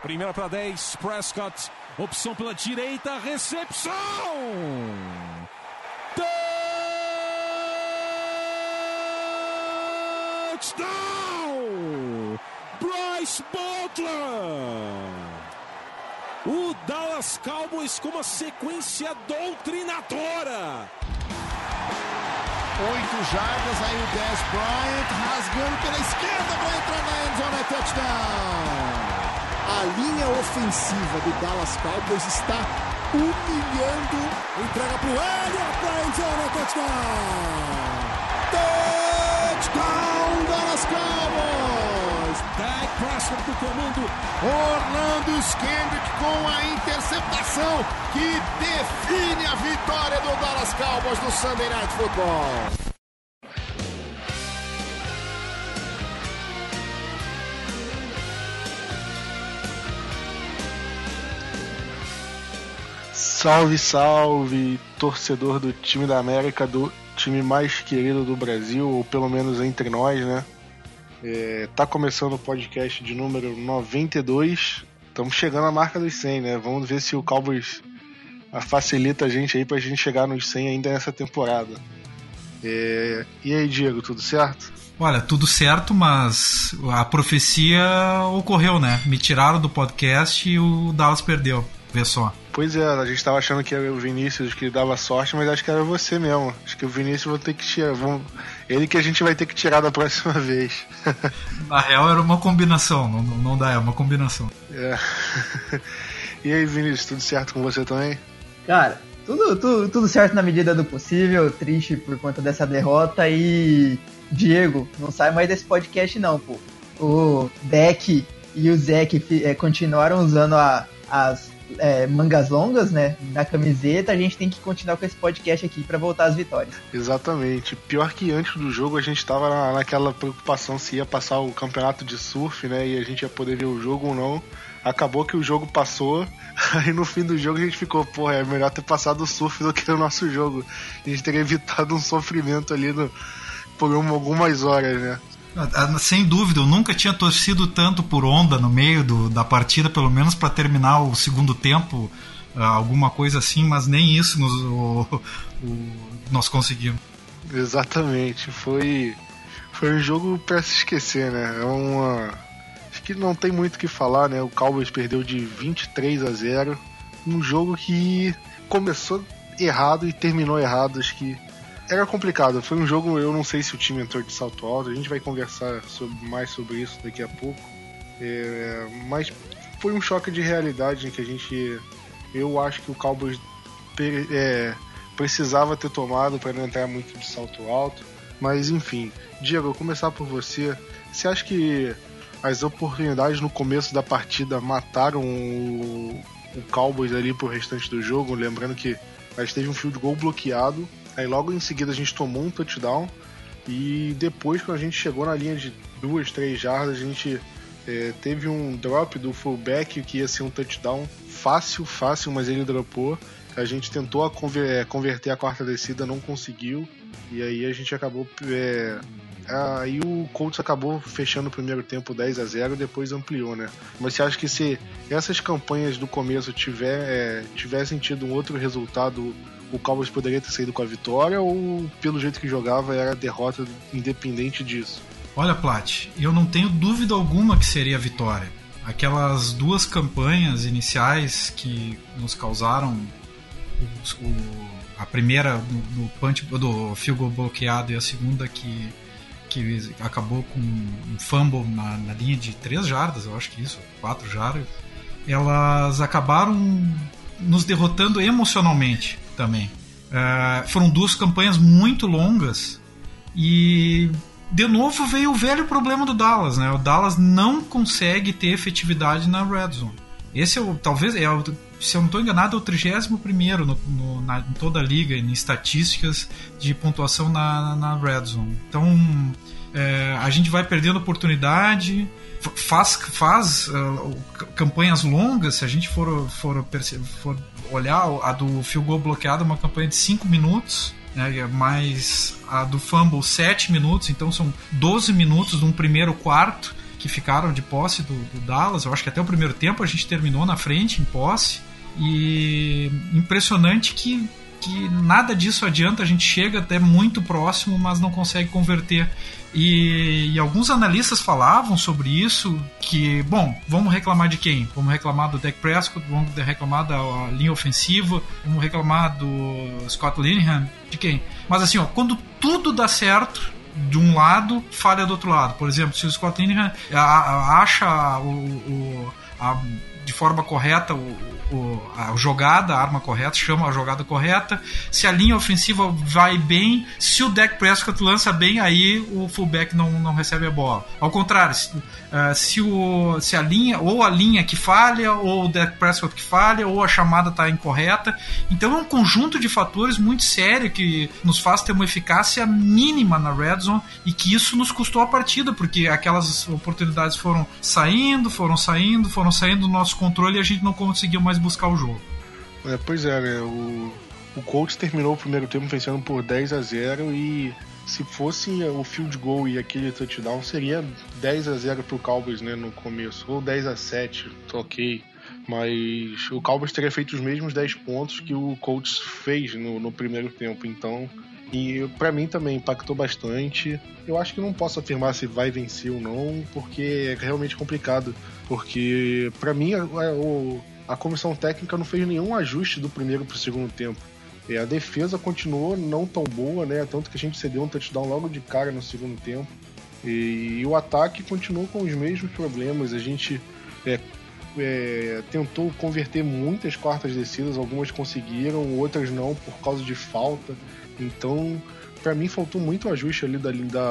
Primeira para 10, Prescott, opção pela direita, recepção! Touchdown! Bryce Butler! O Dallas Cowboys com uma sequência doutrinadora. 8 jardas, aí o Dez Bryant rasgando pela esquerda para entrar na endzone, é touchdown. A linha ofensiva do Dallas Cowboys está humilhando. Entrega para o Elliott para endzone, é touchdown. Touchdown, Dallas Cowboys. Dak Prescott do comando. Orlando Scandrick com a interceptação que define a vitória do Dallas Cowboys no Sunday Night Football. Salve, salve, torcedor do time da América, do time mais querido do Brasil, ou pelo menos entre nós, né? Tá começando o podcast de número 92. Estamos chegando à marca dos 100, né? Vamos ver se o Cowboys facilita a gente aí pra gente chegar nos 100 ainda nessa temporada. E aí, Diego, tudo certo? Olha, tudo certo, mas a profecia ocorreu, né? Me tiraram do podcast e o Dallas perdeu. Vê só. Pois é, a gente tava achando que era o Vinícius que dava sorte, mas acho que era você mesmo. Acho que o Vinícius vou ter que tirar. Ele que a gente vai ter que tirar da próxima vez. Na real era uma combinação, não dá, é uma combinação. É. E aí, Vinícius, tudo certo com você também? Cara, tudo certo na medida do possível, triste por conta dessa derrota. E Diego, não sai mais desse podcast não, pô. O Beck e o Zeke continuaram usando as mangas longas, né, na camiseta. A gente tem que continuar com esse podcast aqui pra voltar às vitórias. Exatamente. Pior que antes do jogo a gente tava naquela preocupação se ia passar o campeonato de surf, né, e a gente ia poder ver o jogo ou não. Acabou que o jogo passou, aí no fim do jogo a gente ficou, porra, é melhor ter passado o surf do que o nosso jogo. A gente teria evitado um sofrimento ali por algumas horas, né. Sem dúvida, eu nunca tinha torcido tanto por onda no meio da partida, pelo menos para terminar o segundo tempo, alguma coisa assim, mas nem isso nós conseguimos. Exatamente, foi um jogo para se esquecer, né? Acho que não tem muito o que falar, né? O Cowboys perdeu de 23-0, um jogo que começou errado e terminou errado. Acho que era complicado, foi um jogo, eu não sei se o time entrou de salto alto, a gente vai conversar mais sobre isso daqui a pouco, mas foi um choque de realidade em que eu acho que o Cowboys precisava ter tomado para não entrar muito de salto alto, mas enfim. Diego, eu vou começar por você. Você acha que as oportunidades no começo da partida mataram o Cowboys ali pro restante do jogo? Lembrando que a gente teve um field goal bloqueado, aí logo em seguida a gente tomou um touchdown, e depois, quando a gente chegou na linha de 2-3 jardas, a gente teve um drop do fullback que ia ser um touchdown fácil, mas ele dropou. A gente tentou converter a quarta descida, não conseguiu, e aí a gente acabou... aí o Colts acabou fechando o primeiro tempo 10-0 e depois ampliou, né? Mas você acha que se essas campanhas do começo tivessem tido um outro resultado, o Cowboys poderia ter saído com a vitória, ou pelo jeito que jogava era derrota independente disso? Olha, Plat, eu não tenho dúvida alguma que seria a vitória. Aquelas duas campanhas iniciais que nos causaram a primeira do punch, do field goal bloqueado, e a segunda que acabou com um fumble na linha de 3 jardas, eu acho que isso, 4 jardas, elas acabaram nos derrotando emocionalmente também. Foram duas campanhas muito longas e de novo veio o velho problema do Dallas, né? O Dallas não consegue ter efetividade na red zone. Esse talvez se eu não estou enganado, é o 31º em toda a liga, em estatísticas de pontuação na red zone. Então a gente vai perdendo oportunidade, faz campanhas longas. Se a gente for olhar, a do field goal bloqueado é uma campanha de 5 minutos, né, mais a do fumble 7 minutos, então são 12 minutos de um primeiro quarto que ficaram de posse do Dallas. Eu acho que até o primeiro tempo a gente terminou na frente, em posse. E impressionante que nada disso adianta, a gente chega até muito próximo, mas não consegue converter. E alguns analistas falavam sobre isso, que, bom, vamos reclamar de quem? Vamos reclamar do Dak Prescott, vamos reclamar da linha ofensiva, vamos reclamar do Scott Linehan, de quem? Mas assim, ó, quando tudo dá certo de um lado, falha do outro lado. Por exemplo, se o Scott Linehan acha de forma correta a jogada, a arma correta, chama a jogada correta, se a linha ofensiva vai bem, se o Dak Prescott lança bem, aí o fullback não recebe a bola. Ao contrário, se a linha que falha, ou o Dak Prescott que falha, ou a chamada está incorreta. Então é um conjunto de fatores muito sério que nos faz ter uma eficácia mínima na red zone, e que isso nos custou a partida, porque aquelas oportunidades foram saindo do nosso controle, e a gente não conseguiu mais buscar o jogo. Pois é, né? O Colts terminou o primeiro tempo vencendo por 10-0, e se fosse o field goal e aquele touchdown, seria 10-0 pro Cowboys, né, no começo, ou 10-7, ok, mas o Cowboys teria feito os mesmos 10 pontos que o Colts fez no primeiro tempo. Então, e pra mim também impactou bastante. Eu acho que não posso afirmar se vai vencer ou não, porque é realmente complicado, porque pra mim a comissão técnica não fez nenhum ajuste do primeiro pro segundo tempo. A defesa continuou não tão boa, né? Tanto que a gente cedeu um touchdown logo de cara no segundo tempo. E o ataque continuou com os mesmos problemas. A gente tentou converter muitas quartas descidas, algumas conseguiram, outras não, por causa de falta. Então, pra mim, faltou muito ajuste ali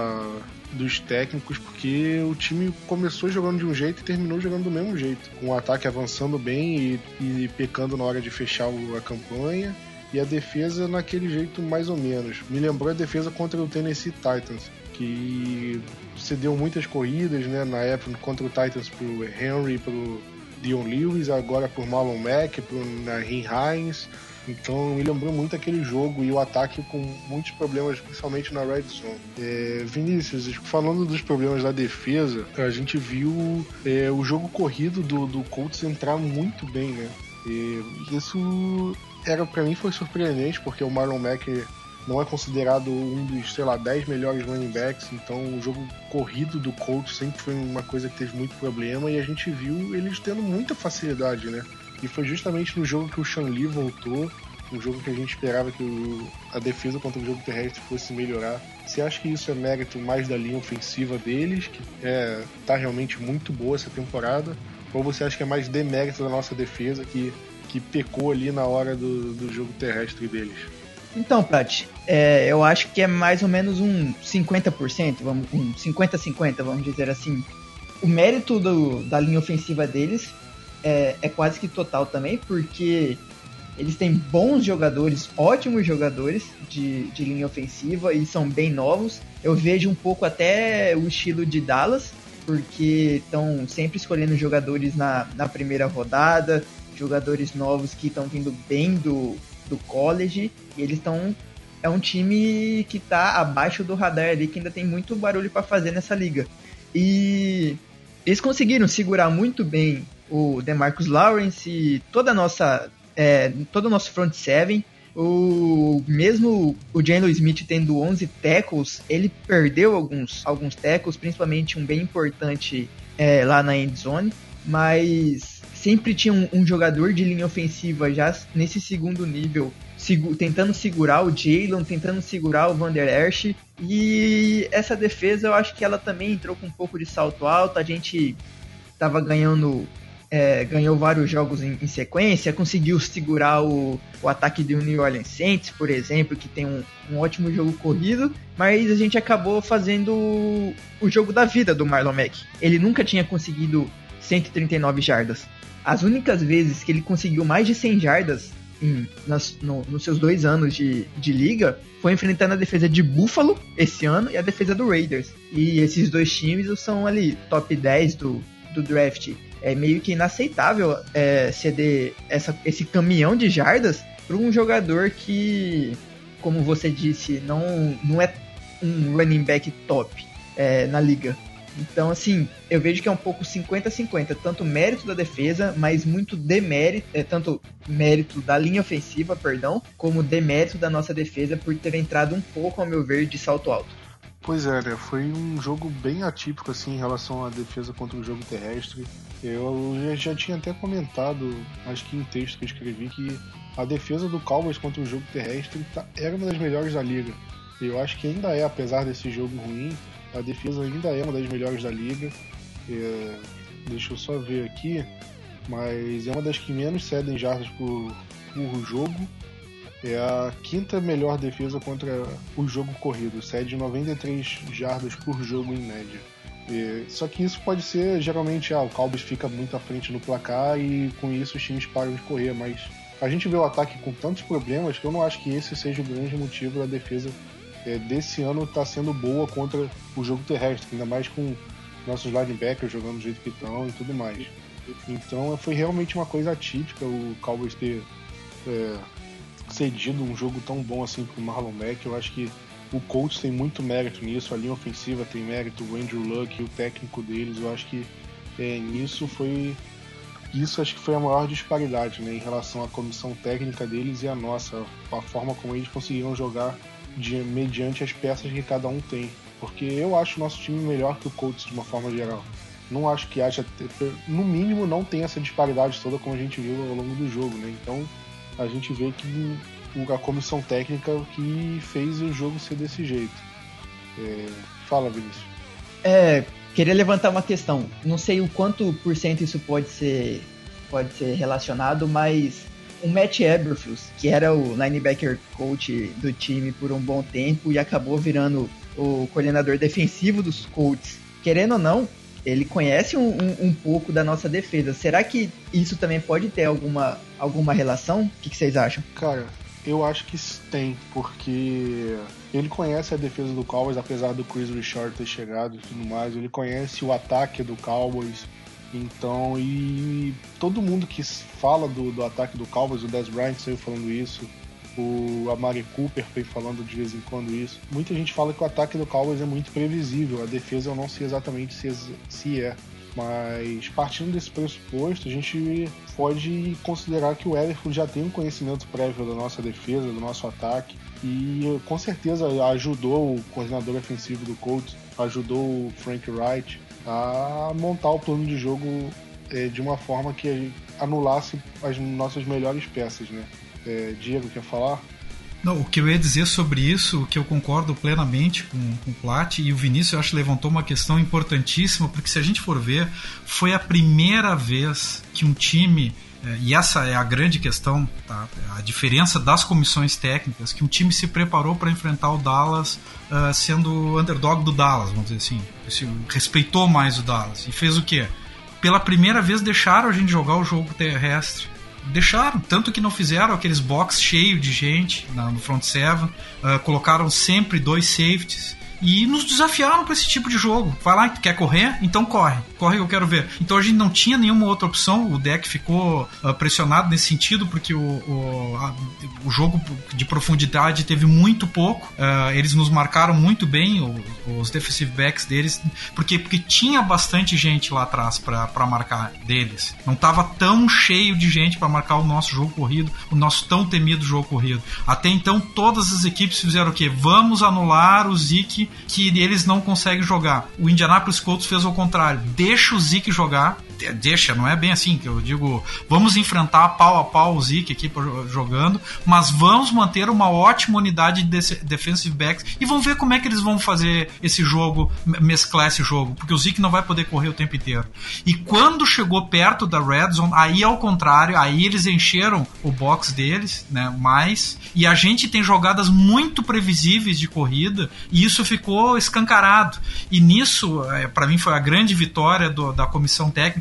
dos técnicos, porque o time começou jogando de um jeito e terminou jogando do mesmo jeito, com o ataque avançando bem e pecando na hora de fechar a campanha, e a defesa naquele jeito mais ou menos. Me lembrou a defesa contra o Tennessee Titans, que cedeu muitas corridas, né, na época contra o Titans pro Henry, pro Dion Lewis, agora por Marlon Mack, pro Nyheim Hines. Então me lembrou muito aquele jogo, e o ataque com muitos problemas, principalmente na red zone. Vinícius, falando dos problemas da defesa, a gente viu o jogo corrido do Colts entrar muito bem, né? E isso pra mim foi surpreendente, porque o Marlon Mack não é considerado um dos, 10 melhores running backs. Então o jogo corrido do Colts sempre foi uma coisa que teve muito problema, e a gente viu eles tendo muita facilidade, né? E foi justamente no jogo que o Sean Lee voltou, um jogo que a gente esperava que a defesa contra o jogo terrestre fosse melhorar. Você acha que isso é mérito mais da linha ofensiva deles, que tá realmente muito boa essa temporada? Ou você acha que é mais demérito da nossa defesa, que pecou ali na hora do jogo terrestre deles? Então, Prat, eu acho que é mais ou menos um 50%, um 50-50, vamos dizer assim. O mérito da linha ofensiva deles é quase que total também, porque eles têm bons jogadores, ótimos jogadores de linha ofensiva, e são bem novos. Eu vejo um pouco até o estilo de Dallas, porque estão sempre escolhendo jogadores na primeira rodada, jogadores novos que estão vindo bem do college, e eles estão... É um time que está abaixo do radar ali, que ainda tem muito barulho para fazer nessa liga. E eles conseguiram segurar muito bem o DeMarcus Lawrence e todo o nosso front seven. Mesmo o Jalen Smith tendo 11 tackles, ele perdeu alguns tackles, principalmente um bem importante lá na end zone, mas sempre tinha um jogador de linha ofensiva já nesse segundo nível, tentando segurar o Jalen, tentando segurar o Van Der Esch. E essa defesa, eu acho que ela também entrou com um pouco de salto alto. A gente estava ganhou vários jogos em sequência, conseguiu segurar o ataque do New Orleans Saints, por exemplo, que tem um ótimo jogo corrido, mas a gente acabou fazendo o jogo da vida do Marlon Mack. Ele nunca tinha conseguido 139 jardas. As únicas vezes que ele conseguiu mais de 100 jardas nos seus 2 anos de liga foi enfrentando a defesa de Buffalo esse ano e a defesa do Raiders. E esses dois times são ali top 10 do draft. É meio que inaceitável ceder esse caminhão de jardas para um jogador que, como você disse, não é um running back top na liga. Então, assim, eu vejo que é um pouco 50-50, tanto mérito da defesa, mas muito demérito, tanto mérito da linha ofensiva, como demérito da nossa defesa por ter entrado um pouco, ao meu ver, de salto alto. Pois é, né? Foi um jogo bem atípico assim em relação à defesa contra o jogo terrestre. Eu já tinha até comentado, acho que em texto que eu escrevi, que a defesa do Cowboys contra o jogo terrestre era uma das melhores da liga. Eu acho que ainda é, apesar desse jogo ruim, a defesa ainda é uma das melhores da liga. Deixa eu só ver aqui, mas é uma das que menos cedem jardas por jogo. É a quinta melhor defesa contra o jogo corrido, cede 93 jardas por jogo em média. Só que isso pode ser, geralmente, o Cowboys fica muito à frente no placar e com isso os times param de correr, mas a gente vê o ataque com tantos problemas que eu não acho que esse seja o grande motivo da defesa desse ano estar sendo boa contra o jogo terrestre, ainda mais com nossos linebackers jogando do jeito que estão e tudo mais. Então foi realmente uma coisa atípica o Cowboys ter cedido um jogo tão bom assim pro Marlon Mack. Eu acho que o Colts tem muito mérito nisso, a linha ofensiva tem mérito, o Andrew Luck e o técnico deles. Eu acho que isso acho que foi a maior disparidade, né, em relação à comissão técnica deles e a nossa, a forma como eles conseguiram jogar mediante as peças que cada um tem, porque eu acho o nosso time melhor que o Colts de uma forma geral. Não acho que haja, no mínimo não tem essa disparidade toda como a gente viu ao longo do jogo, né? Então a gente vê que a comissão técnica que fez o jogo ser desse jeito. Fala, Vinícius. Queria levantar uma questão. Não sei o quanto por cento isso pode ser relacionado, mas o Matt Eberflus, que era o linebacker coach do time por um bom tempo e acabou virando o coordenador defensivo dos Colts, querendo ou não, ele conhece um pouco da nossa defesa. Será que isso também pode ter alguma relação? O que vocês acham? Cara, eu acho que tem, porque ele conhece a defesa do Cowboys, apesar do Chris Richard ter chegado e tudo mais. Ele conhece o ataque do Cowboys. Então, e todo mundo que fala do ataque do Cowboys, o Dez Bryant saiu falando isso, o Amari Cooper vem falando de vez em quando isso. Muita gente fala que o ataque do Cowboys é muito previsível, a defesa eu não sei exatamente se é. Mas partindo desse pressuposto, a gente pode considerar que o Eberflus já tem um conhecimento prévio da nossa defesa, do nosso ataque, e com certeza ajudou o coordenador ofensivo do Colts, ajudou o Frank Wright a montar o plano de jogo de uma forma que anulasse as nossas melhores peças, né? Diego, quer falar? Não, o que eu ia dizer sobre isso, que eu concordo plenamente com o Plat, e o Vinícius, eu acho, levantou uma questão importantíssima, porque se a gente for ver, foi a primeira vez que um time, e essa é a grande questão, tá? A diferença das comissões técnicas, que um time se preparou para enfrentar o Dallas sendo o underdog do Dallas, vamos dizer assim, respeitou mais o Dallas, e fez o quê? Pela primeira vez deixaram a gente jogar o jogo terrestre. Deixaram, tanto que não fizeram aqueles box cheios de gente no front seven, colocaram sempre 2 safeties e nos desafiaram para esse tipo de jogo. Vai lá, quer correr? Então corre que eu quero ver. Então a gente não tinha nenhuma outra opção. O deck ficou pressionado nesse sentido, porque o jogo de profundidade teve muito pouco. Eles nos marcaram muito bem, os defensive backs deles, porque tinha bastante gente lá atrás para marcar deles. Não estava tão cheio de gente para marcar o nosso jogo corrido, o nosso tão temido jogo corrido. Até então todas as equipes fizeram o quê? Vamos anular o Zeke, que eles não conseguem jogar. O Indianapolis Colts fez o contrário. Deixa o Zeke jogar. Deixa, não é bem assim que eu digo, vamos enfrentar pau a pau o Zeke aqui jogando, mas vamos manter uma ótima unidade de defensive backs e vamos ver como é que eles vão fazer esse jogo, mesclar esse jogo, porque o Zeke não vai poder correr o tempo inteiro. E quando chegou perto da red zone, aí ao contrário, aí eles encheram o box deles, né, mais, e a gente tem jogadas muito previsíveis de corrida, e isso ficou escancarado. E nisso, para mim, foi a grande vitória da comissão técnica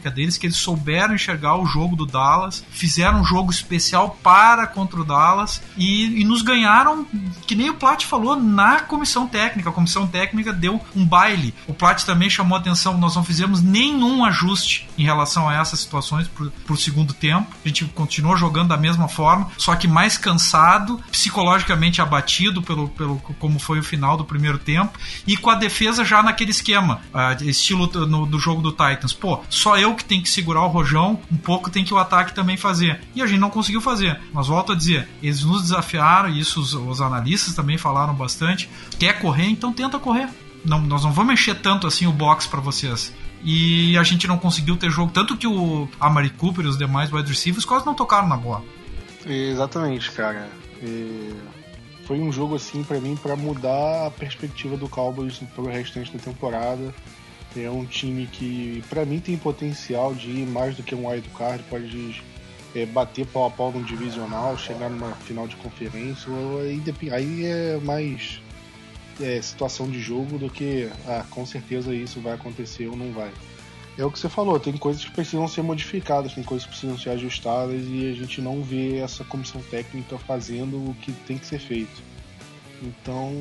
técnica deles, que eles souberam enxergar o jogo do Dallas, fizeram um jogo especial para contra o Dallas e nos ganharam, que nem o Platt falou, na comissão técnica. A comissão técnica deu um baile. O Platt também chamou a atenção, nós não fizemos nenhum ajuste em relação a essas situações pro segundo tempo. A gente continuou jogando da mesma forma, só que mais cansado, psicologicamente abatido pelo como foi o final do primeiro tempo, e com a defesa já naquele esquema, estilo do jogo do Titans. Pô, só eu que tenho que segurar o rojão, um pouco tem que o ataque também fazer. E a gente não conseguiu fazer. Mas volto a dizer, eles nos desafiaram, e isso os analistas também falaram bastante. Quer correr? Então tenta correr. Não, nós não vamos encher tanto assim o box para vocês. E a gente não conseguiu ter jogo, tanto que o Amari Cooper e os demais wide receivers quase não tocaram na bola. Exatamente, cara. Foi um jogo assim pra mim pra mudar a perspectiva do Cowboys pro restante da temporada. É um time que pra mim tem potencial de ir mais do que um wild card, pode bater pau a pau no divisional, chegar numa final de conferência. Aí é mais situação de jogo do que com certeza isso vai acontecer ou não vai. É o que você falou, tem coisas que precisam ser modificadas, tem coisas que precisam ser ajustadas, e a gente não vê essa comissão técnica fazendo o que tem que ser feito. Então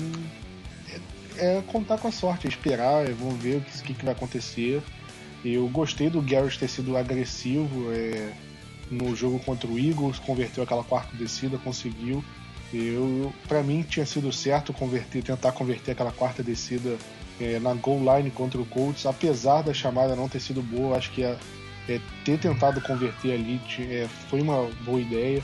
é contar com a sorte, é esperar, vamos ver o que vai acontecer. Eu gostei do Garrett ter sido agressivo no jogo contra o Eagles, converteu aquela quarta descida, conseguiu. Pra mim tinha sido certo tentar converter aquela quarta descida na goal line contra o Colts, apesar da chamada não ter sido boa. Acho que ter tentado converter ali foi uma boa ideia,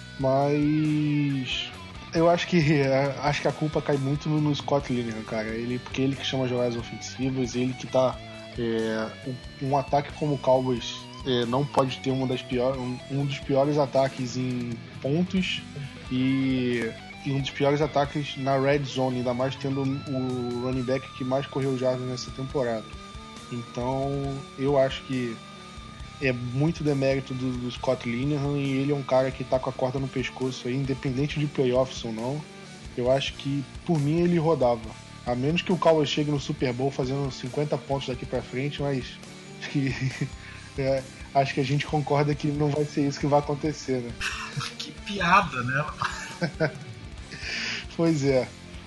mas eu acho que a culpa cai muito no Scott Linehan, cara. Porque ele que chama jogadas ofensivas, ele que tá um ataque como o Cowboys não pode ter um dos piores ataques em pontos e um dos piores ataques na red zone, ainda mais tendo o running back que mais correu jardas nessa temporada. Então eu acho que é muito demérito do Scott Linehan, e ele é um cara que tá com a corda no pescoço aí, independente de playoffs ou não. Eu acho que, por mim, ele rodava, a menos que o Cowboys chegue no Super Bowl fazendo 50 pontos daqui pra frente, mas acho que a gente concorda que não vai ser isso que vai acontecer, né? Que piada, né? Pois é,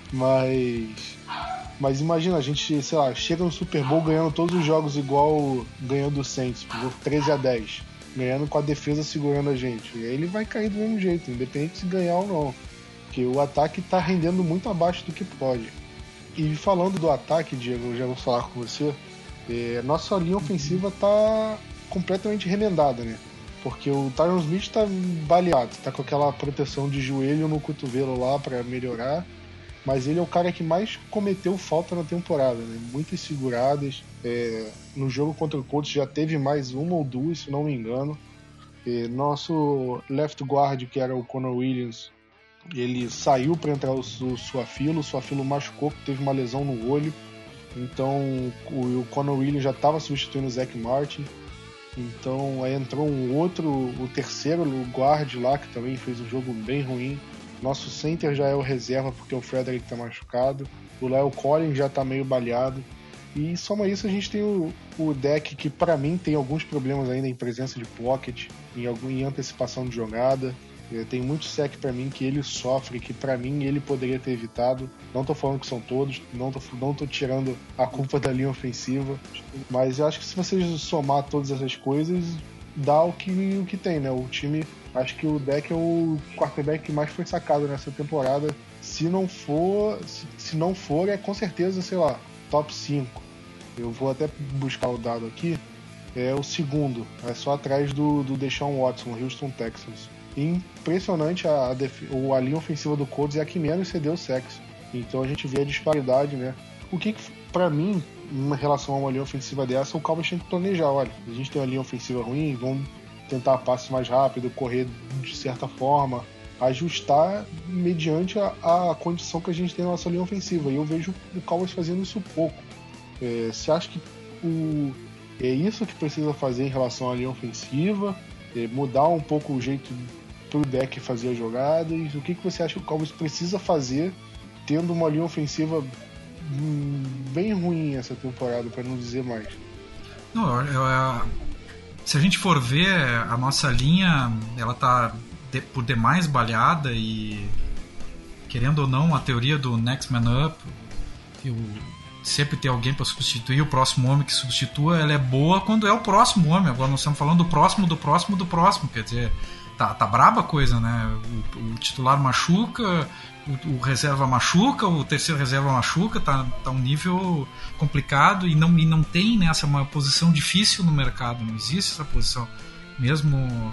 mas imagina, a gente, sei lá, chega no Super Bowl ganhando todos os jogos igual ganhou do Saints, 13-10, ganhando com a defesa segurando a gente. E aí ele vai cair do mesmo jeito, independente se ganhar ou não, porque o ataque tá rendendo muito abaixo do que pode. E falando do ataque, Diego, eu já vou falar com você, nossa linha ofensiva tá completamente remendada, né? Porque o Tyron Smith tá baleado, tá com aquela proteção de joelho no cotovelo lá pra melhorar, mas ele é o cara que mais cometeu falta na temporada, né? Muitas seguradas. No jogo contra o Colts já teve mais uma ou duas, se não me engano. Nosso left guard, que era o Connor Williams, ele saiu para entrar o Suafilo machucou, teve uma lesão no olho. Então o Connor Williams já estava substituindo o Zach Martin. Então aí entrou o terceiro guard lá, que também fez um jogo bem ruim. Nosso center já é o reserva, porque o Frederick tá machucado. O La'el Collins já tá meio baleado. E soma isso, a gente tem o deck, que pra mim tem alguns problemas ainda em presença de pocket, em antecipação de jogada. Tem muito sec pra mim que ele sofre, que pra mim ele poderia ter evitado. Não tô falando que são todos, não tô tirando a culpa da linha ofensiva, mas eu acho que se você somar todas essas coisas, dá o que tem, né? O time, acho que o deck é o quarterback que mais foi sacado nessa temporada. Se não for, é com certeza, sei lá, top 5. Eu vou até buscar o dado aqui. É o segundo, é só atrás do Deshaun Watson, Houston Texans. Impressionante, a linha ofensiva do Colts é a que menos cedeu sacks. Então a gente vê a disparidade, né? O que pra mim, em relação a uma linha ofensiva dessa, o Cowboys tem que planejar. Olha, a gente tem uma linha ofensiva ruim, vamos tentar passe mais rápido, correr de certa forma, ajustar mediante a condição que a gente tem na nossa linha ofensiva. E eu vejo o Cowboys fazendo isso pouco. Você acha que é isso que precisa fazer em relação à linha ofensiva? Mudar um pouco o jeito pro deck fazer as jogadas? O que você acha que o Cowboys precisa fazer tendo uma linha ofensiva bem ruim essa temporada, para não dizer mais? Não, se a gente for ver, a nossa linha, ela tá por demais balhada e, querendo ou não, a teoria do Next Man Up, sempre ter alguém para substituir o próximo homem que substitua, ela é boa quando é o próximo homem. Agora nós estamos falando do próximo, quer dizer, tá braba a coisa, né? O titular machuca, o reserva machuca, o terceiro reserva machuca, tá um nível complicado e não tem, né, uma posição difícil no mercado, não existe essa posição. Mesmo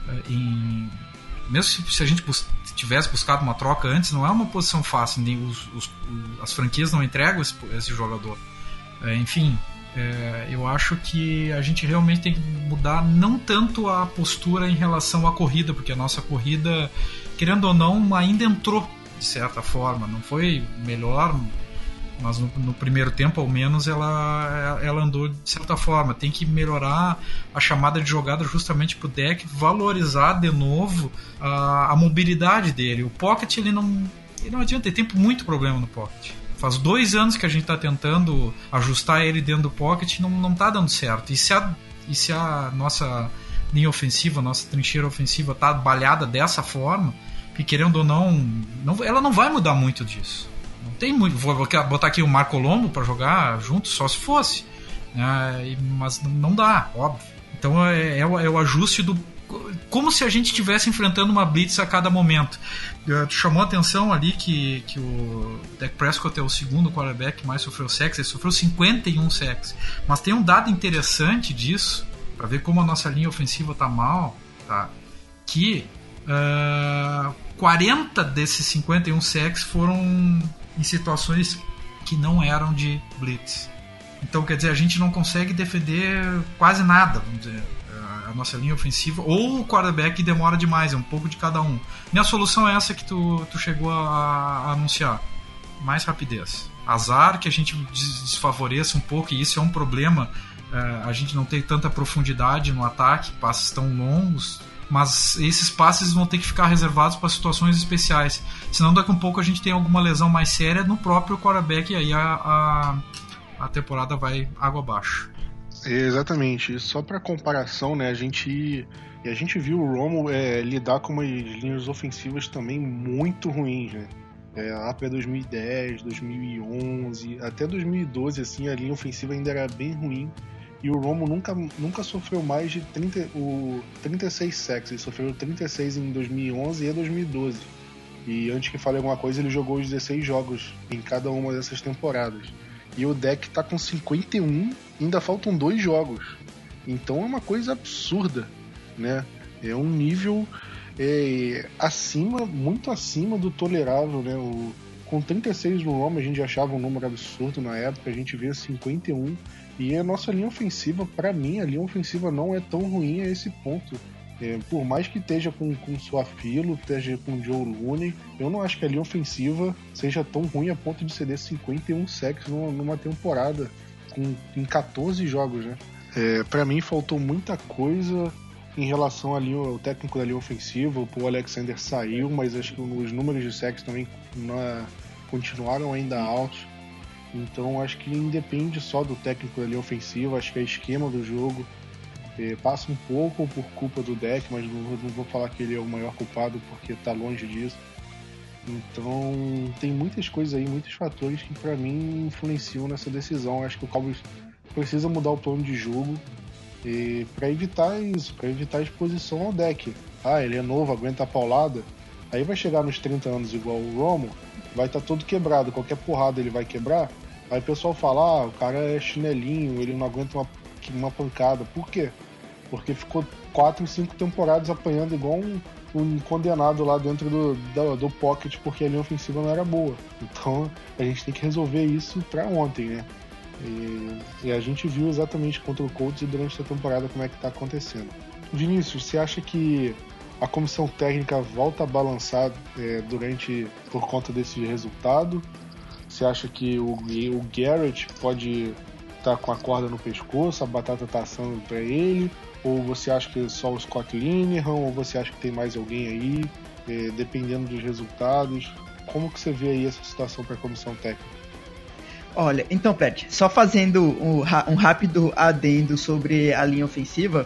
se a gente tivesse buscado uma troca antes, não é uma posição fácil, as franquias não entregam esse jogador. Enfim, eu acho que a gente realmente tem que mudar não tanto a postura em relação à corrida, porque a nossa corrida, querendo ou não, ainda entrou de certa forma, não foi melhor, mas no primeiro tempo ao menos ela andou de certa forma. Tem que melhorar a chamada de jogada justamente pro deck, valorizar de novo a mobilidade dele. O pocket ele não adianta, ele tem muito problema no pocket. Faz 2 anos que a gente está tentando ajustar ele dentro do pocket, não está dando certo. E se a nossa linha ofensiva, nossa trincheira ofensiva está balhada dessa forma, que querendo ou não, ela não vai mudar muito disso. Não tem muito. Vou botar aqui o Marco Colombo para jogar junto, só se fosse. Mas não dá, óbvio. Então é o ajuste do. Como se a gente estivesse enfrentando uma blitz a cada momento. Chamou a atenção ali que o Dak Prescott é o segundo quarterback que mais sofreu sacks. Ele sofreu 51 sacks. Mas tem um dado interessante disso, para ver como a nossa linha ofensiva tá mal, tá? Que 40 desses 51 sacks foram em situações que não eram de blitz. Então, quer dizer, a gente não consegue defender quase nada, vamos dizer, a nossa linha ofensiva, ou o quarterback demora demais, é um pouco de cada um. Minha solução é essa que tu chegou a anunciar: mais rapidez. Azar que a gente desfavoreça um pouco, e isso é um problema, a gente não tem tanta profundidade no ataque, passes tão longos, mas esses passes vão ter que ficar reservados para situações especiais, senão daqui a um pouco a gente tem alguma lesão mais séria no próprio quarterback e aí a temporada vai água abaixo. Exatamente, só para comparação, né, a gente viu o Romo lidar com umas linhas ofensivas também muito ruins, né? Lá para 2010, 2011, até 2012, assim, a linha ofensiva ainda era bem ruim. E o Romo nunca sofreu mais de 36 sacks. Ele sofreu 36 em 2011 e 2012. E antes que fale alguma coisa, ele jogou os 16 jogos em cada uma dessas temporadas. E o deck tá com 51, ainda faltam 2 jogos. Então é uma coisa absurda, né? É um nível muito acima do tolerável, né? Com 36 no Romo a gente achava um número absurdo na época, a gente vê 51. E a nossa linha ofensiva, para mim, a linha ofensiva não é tão ruim a esse ponto. Por mais que esteja com Suafilo, esteja com Joe Looney, eu não acho que a linha ofensiva seja tão ruim a ponto de ceder 51 sacks numa temporada em 14 jogos, né? Para mim faltou muita coisa em relação ao técnico da linha ofensiva. O Paul Alexander saiu, mas acho que os números de sacks também continuaram ainda altos. Então acho que independe só do técnico da linha ofensiva, acho que é esquema do jogo. Passa um pouco por culpa do deck, mas não vou falar que ele é o maior culpado, porque tá longe disso. Então tem muitas coisas aí, muitos fatores que pra mim influenciam nessa decisão. Acho que o Cowboys precisa mudar o plano de jogo para evitar isso, para evitar a exposição ao deck. Ele é novo, aguenta a paulada, aí vai chegar nos 30 anos igual o Romo, vai estar todo quebrado, qualquer porrada ele vai quebrar. Aí o pessoal fala, o cara é chinelinho, ele não aguenta uma pancada. Por quê? Porque ficou 4 ou 5 temporadas apanhando igual um condenado lá dentro do pocket, porque a linha ofensiva não era boa. Então a gente tem que resolver isso pra ontem, né? E a gente viu exatamente contra o Colts e durante essa temporada como é que tá acontecendo. Vinícius, você acha que a comissão técnica volta a balançar por conta desse resultado? Você acha que o Garrett pode estar com a corda no pescoço, a batata tá assando para ele? Ou você acha que é só o Scott Linehan? Ou você acha que tem mais alguém aí? Dependendo dos resultados, como que você vê aí essa situação para a comissão técnica? Olha, então, Pet, só fazendo um rápido adendo sobre a linha ofensiva,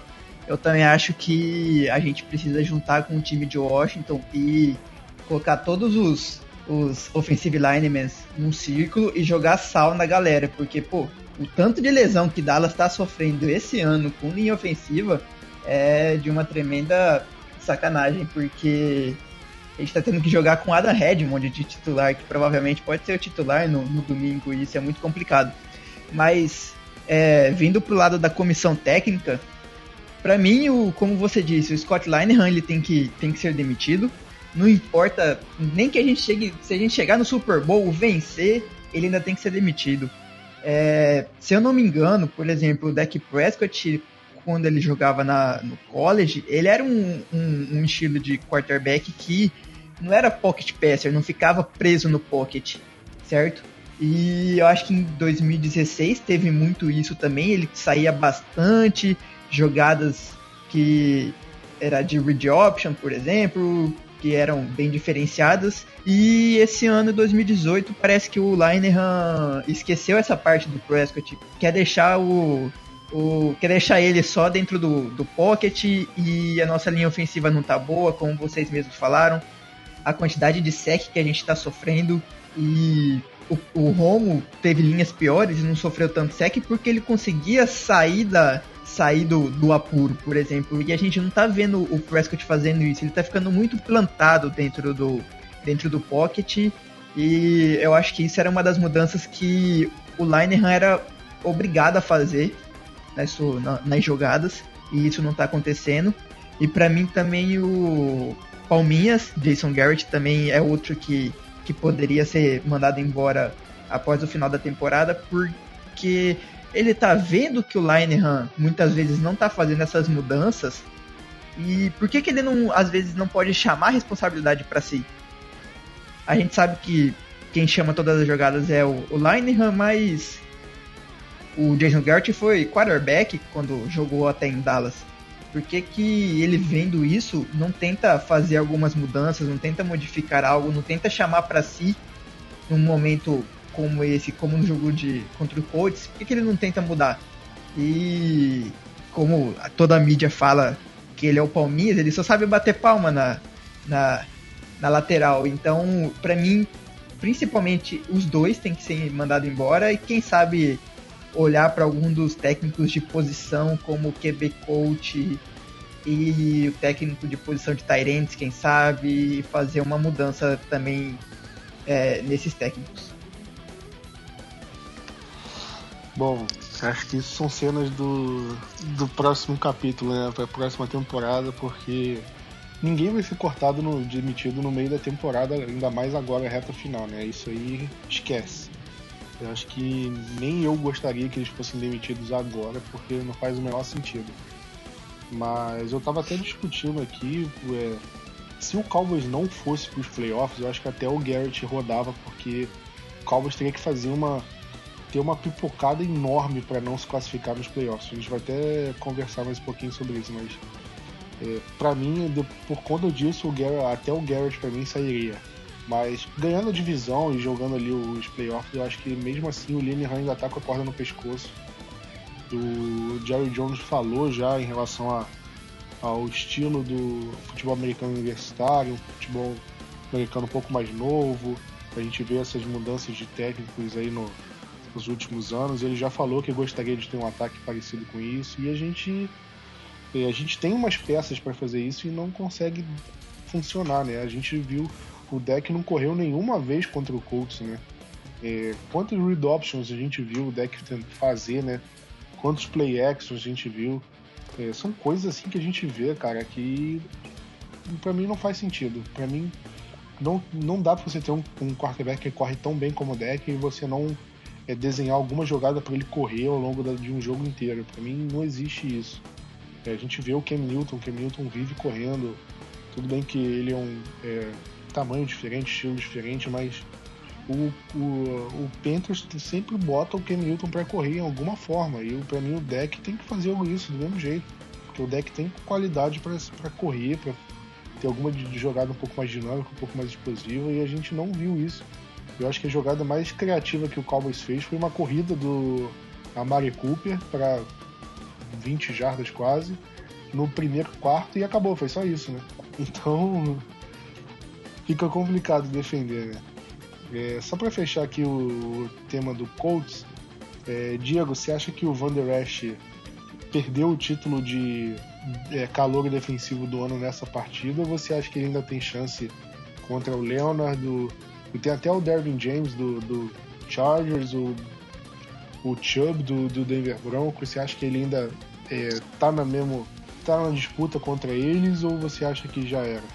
eu também acho que a gente precisa juntar com o time de Washington e colocar todos os offensive linemen num círculo e jogar sal na galera, porque, pô, o tanto de lesão que Dallas está sofrendo esse ano com linha ofensiva é de uma tremenda sacanagem, porque a gente está tendo que jogar com Adam Redmond de titular, que provavelmente pode ser o titular no domingo, e isso é muito complicado. Mas, vindo pro lado da comissão técnica, para mim, como você disse, o Scott Linehan ele tem que ser demitido. Não importa, nem que a gente chegue, se a gente chegar no Super Bowl, vencer, ele ainda tem que ser demitido. Se eu não me engano, por exemplo, o Dak Prescott, quando ele jogava no college, ele era um estilo de quarterback que não era pocket passer, não ficava preso no pocket, certo? E eu acho que em 2016 teve muito isso também, ele saía bastante, jogadas que era de read option, por exemplo, que eram bem diferenciadas. E esse ano, 2018, parece que o Linehan esqueceu essa parte do Prescott, quer deixar ele só dentro do pocket, e a nossa linha ofensiva não tá boa, como vocês mesmos falaram. A quantidade de sec que a gente tá sofrendo, e o Romo teve linhas piores e não sofreu tanto sec porque ele conseguia sair do apuro, por exemplo, e a gente não tá vendo o Prescott fazendo isso. Ele tá ficando muito plantado dentro do pocket, e eu acho que isso era uma das mudanças que o Linehan era obrigado a fazer nas jogadas, e isso não tá acontecendo. E para mim também o Palminhas, Jason Garrett, também é outro que poderia ser mandado embora após o final da temporada, porque ele tá vendo que o Linehan muitas vezes não tá fazendo essas mudanças, e por que ele não, às vezes, não pode chamar a responsabilidade para si? A gente sabe que quem chama todas as jogadas é o Linehan, mas o Jason Garrett foi quarterback quando jogou até em Dallas. Por que ele, vendo isso, não tenta fazer algumas mudanças, não tenta modificar algo, não tenta chamar para si num momento como esse, como no jogo contra o Colts? Por que ele não tenta mudar? E como toda a mídia fala que ele é o Palminhas, ele só sabe bater palma na lateral. Então, para mim, principalmente os dois têm que ser mandados embora, e quem sabe olhar para algum dos técnicos de posição, como o QB coach e o técnico de posição de tight ends, quem sabe, fazer uma mudança também nesses técnicos. Bom, acho que isso são cenas do próximo capítulo, né? Para a próxima temporada, porque ninguém vai ser demitido no meio da temporada, ainda mais agora, reta final, né? Isso aí esquece. Eu acho que nem eu gostaria que eles fossem demitidos agora, porque não faz o menor sentido. Mas eu tava até discutindo aqui, se o Cowboys não fosse pros playoffs, eu acho que até o Garrett rodava, porque o Cowboys teria que ter uma pipocada enorme para não se classificar nos playoffs. A gente vai até conversar mais um pouquinho sobre isso, mas para mim, por conta disso, até o Garrett para mim sairia. Mas ganhando a divisão e jogando ali os playoffs, eu acho que mesmo assim o Linehan ainda tá com a corda no pescoço. O Jerry Jones falou já em relação ao estilo do futebol americano universitário, um futebol americano um pouco mais novo. A gente vê essas mudanças de técnicos aí nos últimos anos. Ele já falou que gostaria de ter um ataque parecido com isso, e a gente tem umas peças para fazer isso e não consegue funcionar, né? A gente viu o Dak não correu nenhuma vez contra o Colts, né? Quantos read options a gente viu o Dak fazer, né? Quantos play actions a gente viu? São coisas assim que a gente vê, cara, que pra mim não faz sentido. Pra mim não dá pra você ter um quarterback que corre tão bem como o Dak e você não desenhar alguma jogada pra ele correr ao longo de um jogo inteiro. Pra mim não existe isso. A gente vê o Cam Newton vive correndo. Tudo bem que ele é tamanho diferente, estilo diferente, mas o Panthers sempre bota o Cam Newton para correr em alguma forma, e para mim o Dak tem que fazer isso do mesmo jeito, porque o Dak tem qualidade para correr, para ter alguma jogada um pouco mais dinâmica, um pouco mais explosiva, e a gente não viu isso. Eu acho que a jogada mais criativa que o Cowboys fez foi uma corrida do Amari Cooper para 20 jardas quase, no primeiro quarto e acabou, foi só isso, né? Então fica complicado defender, né? Só para fechar aqui o tema do Colts, Diego, você acha que o Van Der Esch perdeu o título de calor defensivo do ano nessa partida, ou você acha que ele ainda tem chance contra o Leonard, tem até o Derwin James do Chargers, o Chubb do Denver Broncos? Você acha que ele ainda tá na disputa contra eles, ou você acha que já era?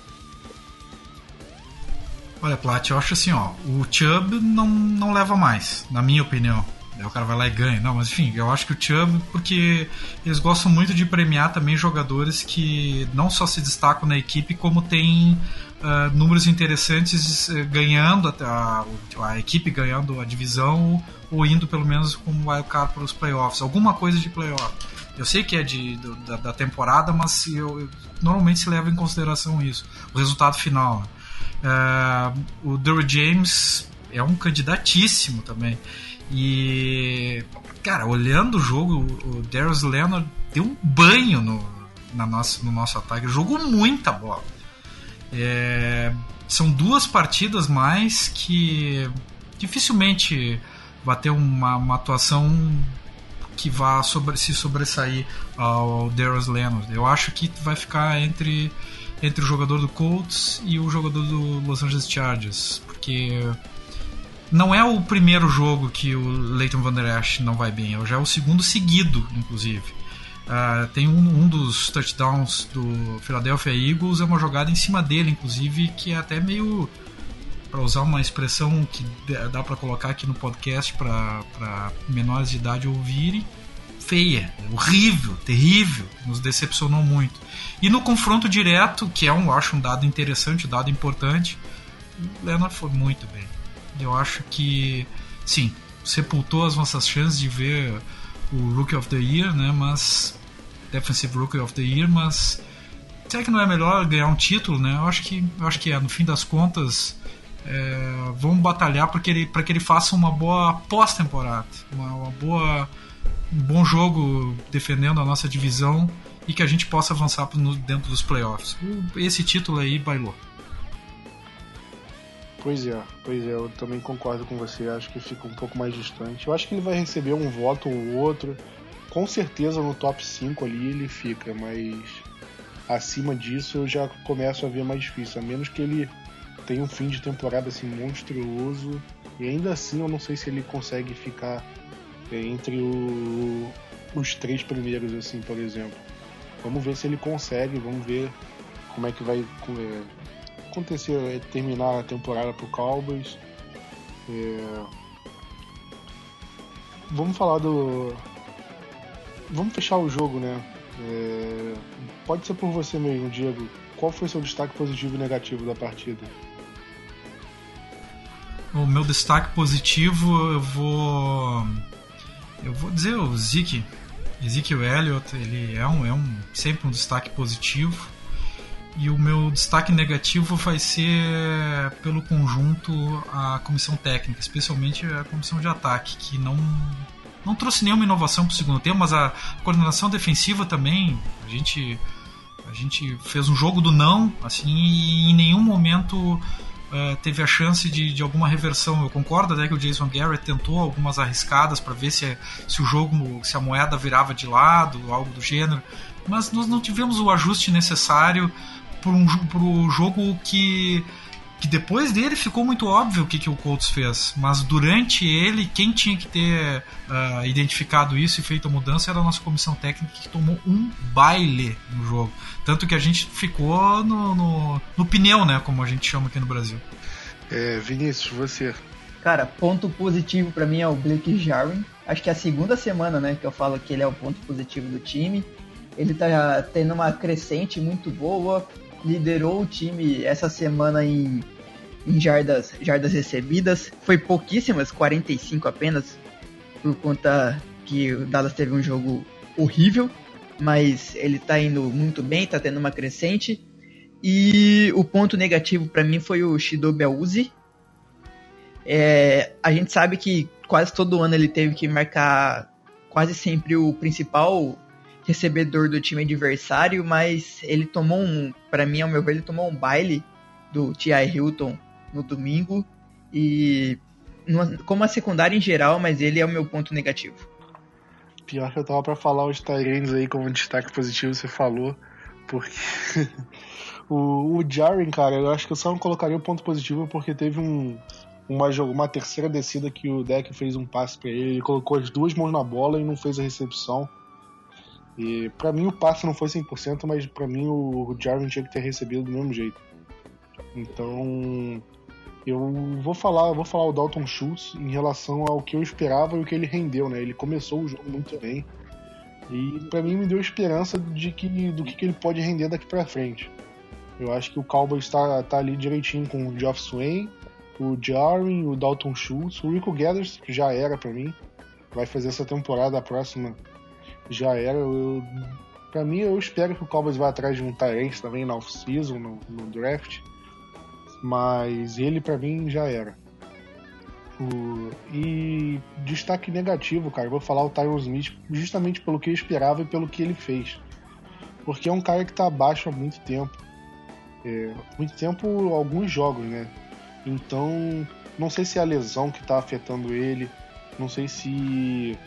Olha, Plat, eu acho assim, o Chubb não leva mais, na minha opinião. O cara vai lá e ganha. Não, mas enfim, eu acho que o Chubb, porque eles gostam muito de premiar também jogadores que não só se destacam na equipe, como tem números interessantes ganhando, a equipe ganhando a divisão, ou indo pelo menos como wildcard para os playoffs, alguma coisa de playoff. Eu sei que é da temporada, mas normalmente se leva em consideração isso, o resultado final. O Derwin James é um candidatíssimo também. E, cara, olhando o jogo, o Darius Leonard deu um banho no nosso ataque, jogou muita bola. São 2 partidas mais que dificilmente vai ter uma atuação que vá se sobressair ao Darius Leonard. Eu acho que vai ficar entre o jogador do Colts e o jogador do Los Angeles Chargers, porque não é o primeiro jogo que o Leighton Van Der Esch não vai bem, já é o segundo seguido, inclusive. Tem um dos touchdowns do Philadelphia Eagles, é uma jogada em cima dele, inclusive, que é até meio, para usar uma expressão que dá para colocar aqui no podcast para menores de idade ouvirem, feia, horrível, terrível, nos decepcionou muito. E no confronto direto, que eu acho um dado interessante, um dado importante, o Leonard foi muito bem. Eu acho que, sim, sepultou as nossas chances de ver o Rookie of the Year, né? Mas Defensive Rookie of the Year, mas será que não é melhor ganhar um título, né? Eu acho que no fim das contas, vamos batalhar para que ele faça uma boa pós-temporada, um bom jogo defendendo a nossa divisão e que a gente possa avançar dentro dos playoffs. Esse título aí bailou. Pois é, eu também concordo com você, acho que fica um pouco mais distante. Eu acho que ele vai receber um voto ou outro, com certeza no top 5 ali ele fica, mas acima disso eu já começo a ver mais difícil, a menos que ele tenha um fim de temporada assim monstruoso, e ainda assim eu não sei se ele consegue ficar entre os 3 primeiros, assim, por exemplo. Vamos ver se ele consegue, vamos ver como é que vai acontecer, terminar a temporada pro Cowboys. Vamos falar vamos fechar o jogo, né? Pode ser por você mesmo, Diego. Qual foi seu destaque positivo e negativo da partida? O meu destaque positivo, eu vou dizer o Ezekiel Elliott. Ele é sempre um destaque positivo. E o meu destaque negativo vai ser pelo conjunto a comissão técnica, especialmente a comissão de ataque, que não trouxe nenhuma inovação para o segundo tempo, mas a coordenação defensiva também, a gente fez um jogo do não, assim, e em nenhum momento teve a chance de alguma reversão. Eu concordo até que o Jason Garrett tentou algumas arriscadas para ver se a moeda virava de lado, algo do gênero, mas nós não tivemos o ajuste necessário para o jogo que depois dele ficou muito óbvio o que o Colts fez, mas durante ele, quem tinha que ter identificado isso e feito a mudança era a nossa comissão técnica, que tomou um baile no jogo, tanto que a gente ficou no pneu, né, como a gente chama aqui no Brasil. Vinícius, você? Cara, ponto positivo pra mim é o Blake Jarwin. Acho que é a segunda semana, né, que eu falo que ele é o ponto positivo do time. Ele tá tendo uma crescente muito boa, liderou o time essa semana em jardas recebidas. Foi pouquíssimas, 45 apenas, por conta que o Dallas teve um jogo horrível, mas ele tá indo muito bem, tá tendo uma crescente. E o ponto negativo para mim foi o Chidobe Awuzie. A gente sabe que quase todo ano ele teve que marcar quase sempre o principal recebedor do time adversário, mas ele tomou para mim, ao meu ver, ele tomou um baile do T.I. Hilton no domingo, e como a secundária em geral, mas ele é o meu ponto negativo. Pior que eu tava pra falar os Tyrants aí como destaque positivo, você falou, porque o Jaren, cara, eu acho que eu só não colocaria o ponto positivo porque teve uma terceira descida que o Dak fez um passe pra ele colocou as duas mãos na bola e não fez a recepção. E pra mim o passe não foi 100%, mas pra mim o Jaren tinha que ter recebido do mesmo jeito. Então eu vou falar o Dalton Schultz em relação ao que eu esperava e o que ele rendeu, né? Ele começou o jogo muito bem e pra mim me deu esperança do que ele pode render daqui pra frente. Eu acho que o Cowboys tá ali direitinho com o Geoff Swain, o Jaren, o Dalton Schultz, o Rico Gathers já era pra mim, vai fazer essa temporada, a próxima já era. Pra mim, eu espero que o Cowboys vá atrás de um Tyrant também na off-season, no draft, mas ele pra mim já era. E destaque negativo, cara, eu vou falar o Tyron Smith justamente pelo que eu esperava e pelo que ele fez, porque é um cara que tá abaixo há muito tempo, alguns jogos, né? Então não sei se é a lesão que tá afetando ele, não sei se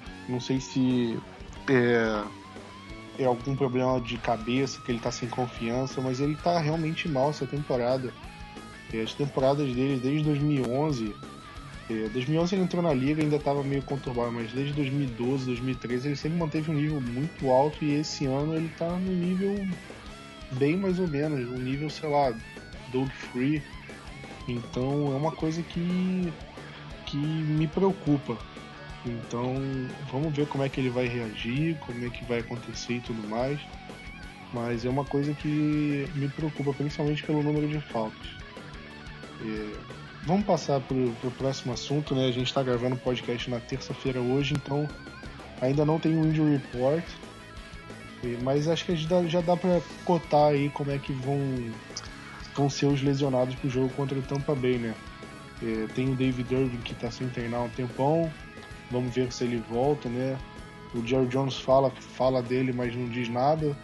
é algum problema de cabeça, que ele tá sem confiança, mas ele tá realmente mal essa temporada. As temporadas dele desde 2011 ele entrou na liga e ainda estava meio conturbado, mas desde 2012, 2013 ele sempre manteve um nível muito alto, e esse ano ele tá no nível bem mais ou menos, um nível, sei lá, Doug Free. Então é uma coisa que me preocupa. Então vamos ver como é que ele vai reagir, como é que vai acontecer e tudo mais, mas é uma coisa que me preocupa, principalmente pelo número de faltas. Vamos passar pro próximo assunto, né? A gente está gravando o podcast na terça-feira hoje, então ainda não tem um injury report, mas acho que já dá para cotar aí como é que vão ser os lesionados pro jogo contra o Tampa Bay, né? Tem o David Irving que tá sem treinar um tempão, vamos ver se ele volta, né? O Jerry Jones fala dele, mas não diz nada.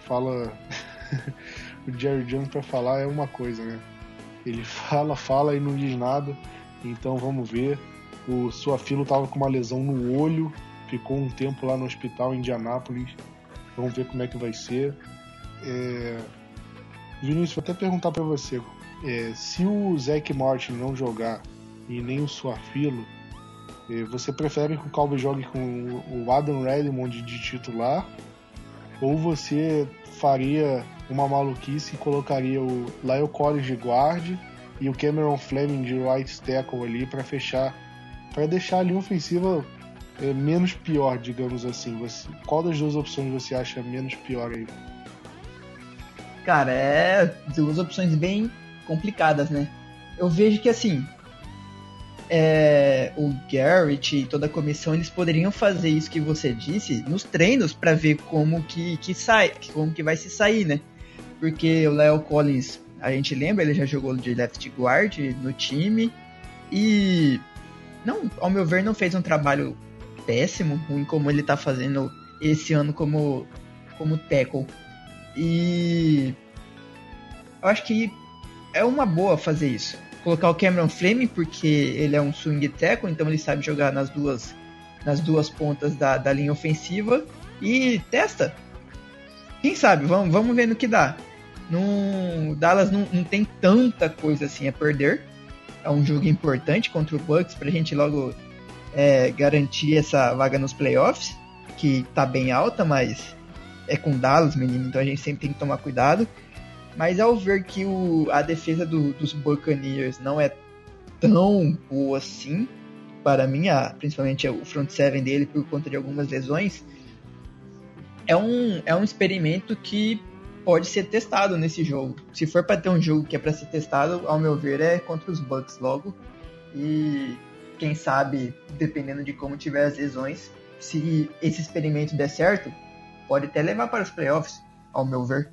O Jerry Jones pra falar é uma coisa, né? Ele fala e não diz nada. Então vamos ver. O Suafilo tava com uma lesão no olho, ficou um tempo lá no hospital em Indianápolis. Vamos ver como é que vai ser. Vinícius, vou até perguntar pra você, se o Zach Martin não jogar e nem o Suafilo, você prefere que o Cowboys jogue com o Adam Redmond de titular, ou você faria uma maluquice e colocaria o Lyle Collins de guard e o Cameron Fleming de right tackle ali para fechar, para deixar ali a ofensiva menos pior, digamos assim? Qual das duas opções você acha menos pior aí? Cara, duas opções bem complicadas, né? Eu vejo que assim, o Garrett e toda a comissão, eles poderiam fazer isso que você disse nos treinos para ver como que vai se sair, né? Porque o Lyle Collins, a gente lembra, ele já jogou de left guard no time e não, ao meu ver, não fez um trabalho péssimo, ruim como ele tá fazendo esse ano como tackle. E eu acho que é uma boa fazer isso. Colocar o Cameron Fleming, porque ele é um swing tackle, então ele sabe jogar nas duas pontas da linha ofensiva, e testa. Quem sabe? Vamos ver no que dá. No Dallas não tem tanta coisa assim a perder. É um jogo importante contra o Bucks pra gente logo garantir essa vaga nos playoffs, que tá bem alta, mas é com Dallas, menino, então a gente sempre tem que tomar cuidado. Mas ao ver que a defesa dos Buccaneers não é tão boa assim, para mim, principalmente o front seven dele por conta de algumas lesões, é um experimento que pode ser testado nesse jogo. Se for para ter um jogo que é para ser testado, ao meu ver, é contra os Bucks logo. E quem sabe, dependendo de como tiver as lesões, se esse experimento der certo, pode até levar para os playoffs, ao meu ver.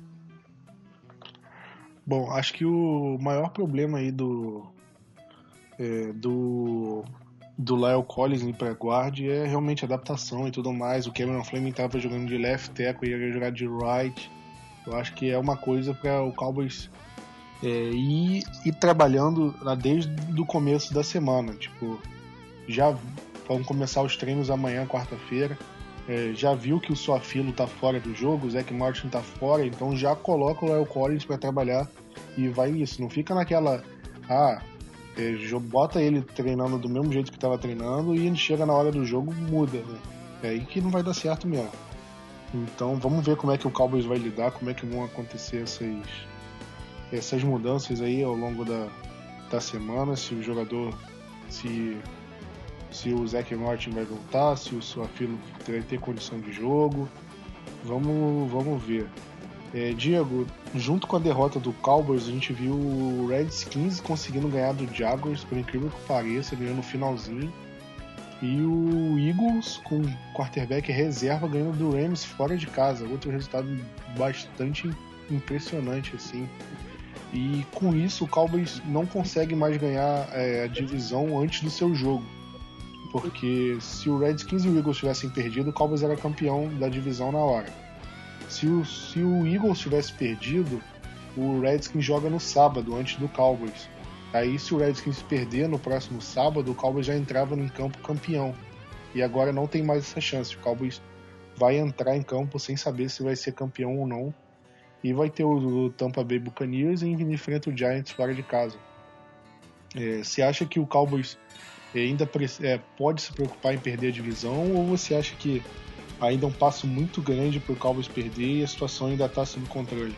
Bom, acho que o maior problema aí do Lyle Collins para guard é realmente adaptação e tudo mais. O Cameron Fleming estava jogando de left tackle e ia jogar de right. Eu acho que é uma coisa para o Cowboys ir trabalhando lá desde o começo da semana. Tipo, já vão começar os treinos amanhã, quarta-feira. Já viu que o Suafilo tá fora do jogo, o Zach Martin tá fora, então já coloca o Lyle Collins para trabalhar e vai isso. Não fica naquela... bota ele treinando do mesmo jeito que estava treinando e chega na hora do jogo, muda, né? É aí que não vai dar certo mesmo. Então vamos ver como é que o Cowboys vai lidar, como é que vão acontecer essas mudanças aí ao longo da semana, se o jogador, se o Zach Martin vai voltar, se o Suafilo vai ter condição de jogo. Vamos ver. Diego, junto com a derrota do Cowboys, a gente viu o Redskins conseguindo ganhar do Jaguars, por incrível que pareça, ganhando no finalzinho. E o Eagles, com quarterback reserva, ganhando do Rams fora de casa. Outro resultado bastante impressionante, assim. E com isso, o Cowboys não consegue mais ganhar a divisão antes do seu jogo. Porque se o Redskins e o Eagles tivessem perdido, o Cowboys era campeão da divisão na hora. Se o Eagles tivesse perdido, o Redskins joga no sábado, antes do Cowboys. Aí, se o Redskins perder no próximo sábado, o Cowboys já entrava em campo campeão. E agora não tem mais essa chance. O Cowboys vai entrar em campo sem saber se vai ser campeão ou não. E vai ter o Tampa Bay Buccaneers e enfrenta o Giants fora de casa. Você acha que o Cowboys ainda pode se preocupar em perder a divisão, ou você acha que ainda é um passo muito grande para o Cowboys perder e a situação ainda está sob controle?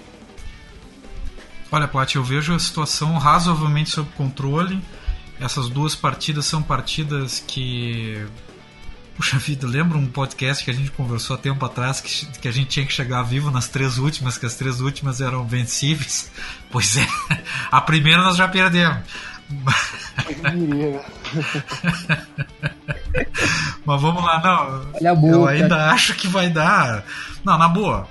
Olha, Plat, eu vejo a situação razoavelmente sob controle. Essas duas partidas são partidas que... Puxa vida, lembra um podcast que a gente conversou há tempo atrás que a gente tinha que chegar vivo nas 3 últimas, que as 3 últimas eram vencíveis? Pois é, a primeira nós já perdemos. Mas vamos lá, não. Olha a boca. Eu ainda acho que vai dar. Não, na boa.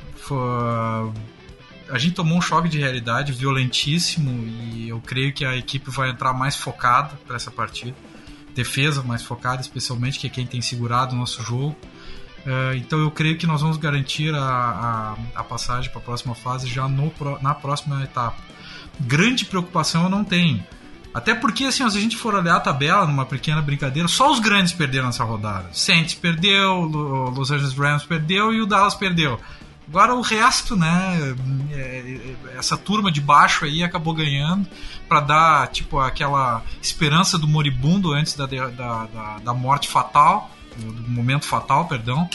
A gente tomou um choque de realidade violentíssimo e eu creio que a equipe vai entrar mais focada para essa partida. Defesa mais focada, especialmente, que é quem tem segurado o nosso jogo. Então eu creio que nós vamos garantir a passagem para a próxima fase já na próxima etapa. Grande preocupação eu não tenho. Até porque, assim, se a gente for olhar a tabela numa pequena brincadeira, só os grandes perderam essa rodada. Saints perdeu, o Los Angeles Rams perdeu e o Dallas perdeu. Agora o resto, né, essa turma de baixo aí acabou ganhando para dar, tipo, aquela esperança do moribundo antes da morte fatal, do momento fatal, perdão.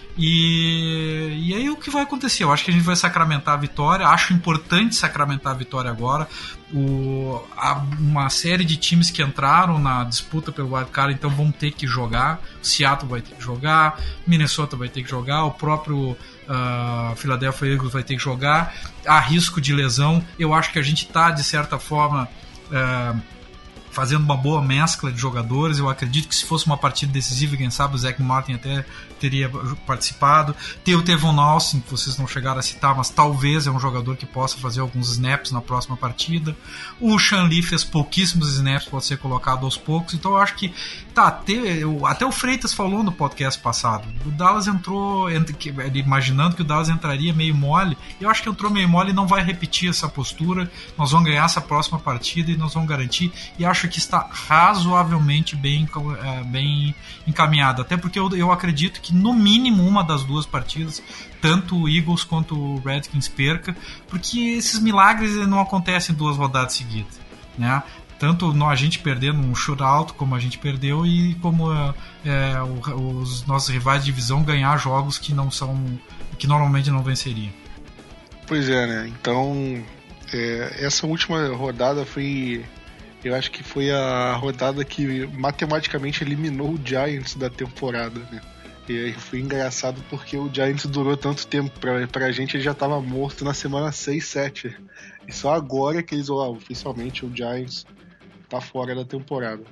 E aí o que vai acontecer? Eu acho que a gente vai sacramentar a vitória. Acho importante sacramentar a vitória agora. Uma série de times que entraram na disputa pelo wildcard, então vão ter que jogar. Seattle vai ter que jogar, Minnesota vai ter que jogar, o próprio Philadelphia Eagles vai ter que jogar. Há risco de lesão. Eu acho que a gente está, de certa forma, fazendo uma boa mescla de jogadores. Eu acredito que se fosse uma partida decisiva, quem sabe o Zach Martin até teria participado. Tem o Tevon Austin, que vocês não chegaram a citar, mas talvez é um jogador que possa fazer alguns snaps na próxima partida. O Sean Lee fez pouquíssimos snaps, pode ser colocado aos poucos. Então eu acho que até o Freitas falou no podcast passado, o Dallas entrou imaginando que o Dallas entraria meio mole. Eu acho que entrou meio mole e não vai repetir essa postura. Nós vamos ganhar essa próxima partida e nós vamos garantir, e acho que está razoavelmente bem encaminhado, até porque eu acredito que no mínimo uma das duas partidas, tanto o Eagles quanto o Redskins perca, porque esses milagres não acontecem em 2 rodadas seguidas, né? Tanto a gente perdendo um shootout como a gente perdeu, e como os nossos rivais de divisão ganhar jogos que normalmente não venceriam. Pois é, né? Então essa última rodada eu acho que foi a rodada que matematicamente eliminou o Giants da temporada, né? E aí foi engraçado porque o Giants durou tanto tempo. Pra gente, ele já tava morto na semana 6, 7. E só agora que eles, oficialmente, o Giants tá fora da temporada.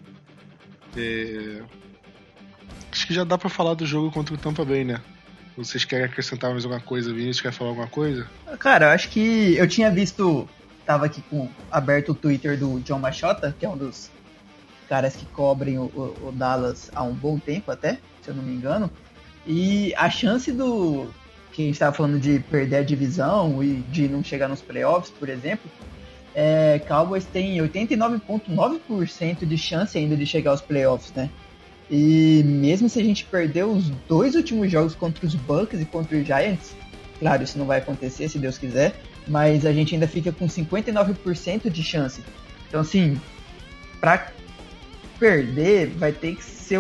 Acho que já dá pra falar do jogo contra o Tampa Bay, né? Vocês querem acrescentar mais alguma coisa? Vinícius, quer falar alguma coisa? Cara, eu acho que eu tinha visto... Tava aqui aberto o Twitter do John Machota, que é um dos caras que cobrem o Dallas há um bom tempo até, se eu não me engano. E a chance do que a gente estava falando de perder a divisão e de não chegar nos playoffs, por exemplo, Cowboys tem 89,9% de chance ainda de chegar aos playoffs, né? E mesmo se a gente perder os 2 últimos jogos contra os Bucks e contra os Giants, claro, isso não vai acontecer, se Deus quiser, mas a gente ainda fica com 59% de chance. Então, assim, pra perder, vai ter que ser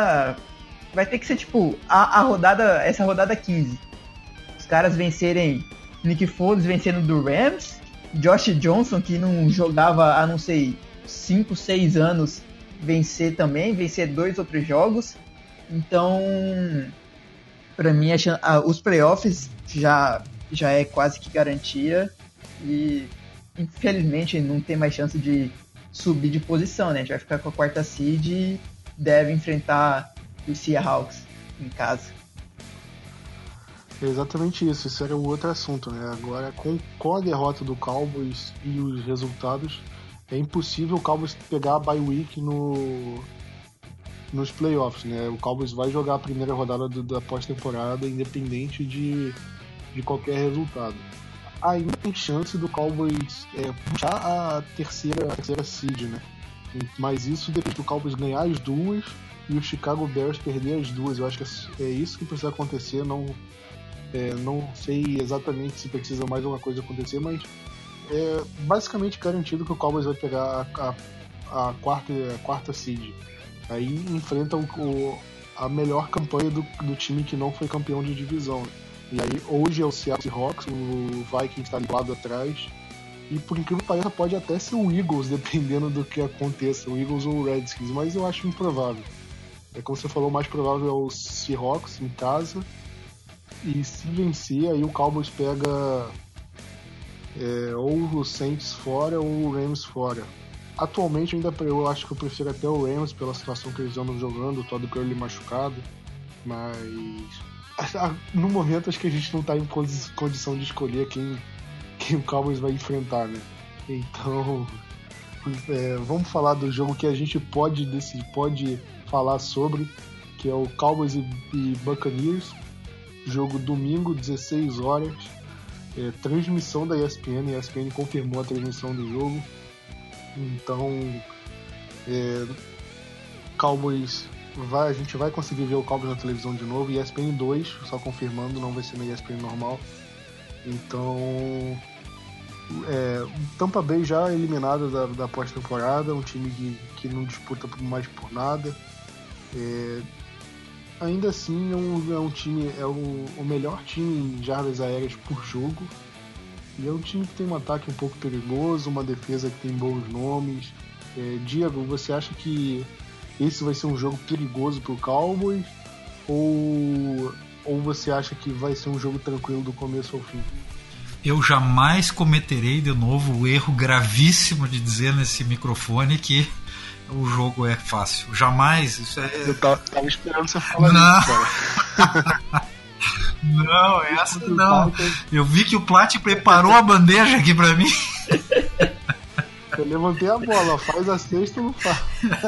tipo essa rodada 15. Os caras vencerem, Nick Foles vencendo do Rams, Josh Johnson, que não jogava há, não sei, 5, 6 anos, vencer 2 outros jogos. Então, pra mim, os playoffs já é quase que garantia e, infelizmente, não tem mais chance de subir de posição, né? A gente vai ficar com a 4ª seed e deve enfrentar os Seahawks em casa. É exatamente isso, esse era o outro assunto, né? Agora, com a derrota do Cowboys e os resultados, é impossível o Cowboys pegar a bye week nos playoffs, né? O Cowboys vai jogar a primeira rodada da pós-temporada, independente de qualquer resultado. Ainda tem chance do Cowboys puxar a terceira seed, né? Mas isso depende do Cowboys ganhar as 2 e o Chicago Bears perder as 2. Eu acho que é isso que precisa acontecer. Não sei exatamente se precisa mais alguma coisa acontecer, mas é basicamente garantido que o Cowboys vai pegar a quarta seed. Aí enfrenta a melhor campanha do time que não foi campeão de divisão. E aí hoje é o Seattle Seahawks, o Vikings está ali do lado atrás. E por incrível que pareça, pode até ser o Eagles, dependendo do que aconteça, o Eagles ou o Redskins, mas eu acho improvável. Como você falou, o mais provável é o Seahawks em casa. E se vencer, aí o Cowboys pega ou o Saints fora ou o Rams fora. Atualmente eu acho que eu prefiro até o Rams pela situação que eles andam jogando, o Todd Gurley machucado, mas no momento acho que a gente não está em condição de escolher quem o Cowboys vai enfrentar, né? Então vamos falar do jogo que a gente pode falar sobre, que é o Cowboys e Buccaneers. Jogo domingo, 16 horas, transmissão da ESPN. A ESPN confirmou a transmissão do jogo. Então, Cowboys a gente vai conseguir ver o Cowboys na televisão de novo. ESPN 2, só confirmando, não vai ser na ESPN normal. Então, Tampa Bay já eliminado da pós-temporada, um time que não disputa mais por nada. Ainda assim é um time, o melhor time em jardas aéreas por jogo, e é um time que tem um ataque um pouco perigoso, uma defesa que tem bons nomes. Diego, você acha que esse vai ser um jogo perigoso pro Cowboys, ou você acha que vai ser um jogo tranquilo do começo ao fim? Eu jamais cometerei de novo o erro gravíssimo de dizer nesse microfone que o jogo é fácil. Jamais. Isso Eu tava esperando você falar isso, cara. Não, essa não. Eu vi que o Plat preparou a bandeja aqui pra mim. Eu levantei a bola, faz a sexta ou não faz?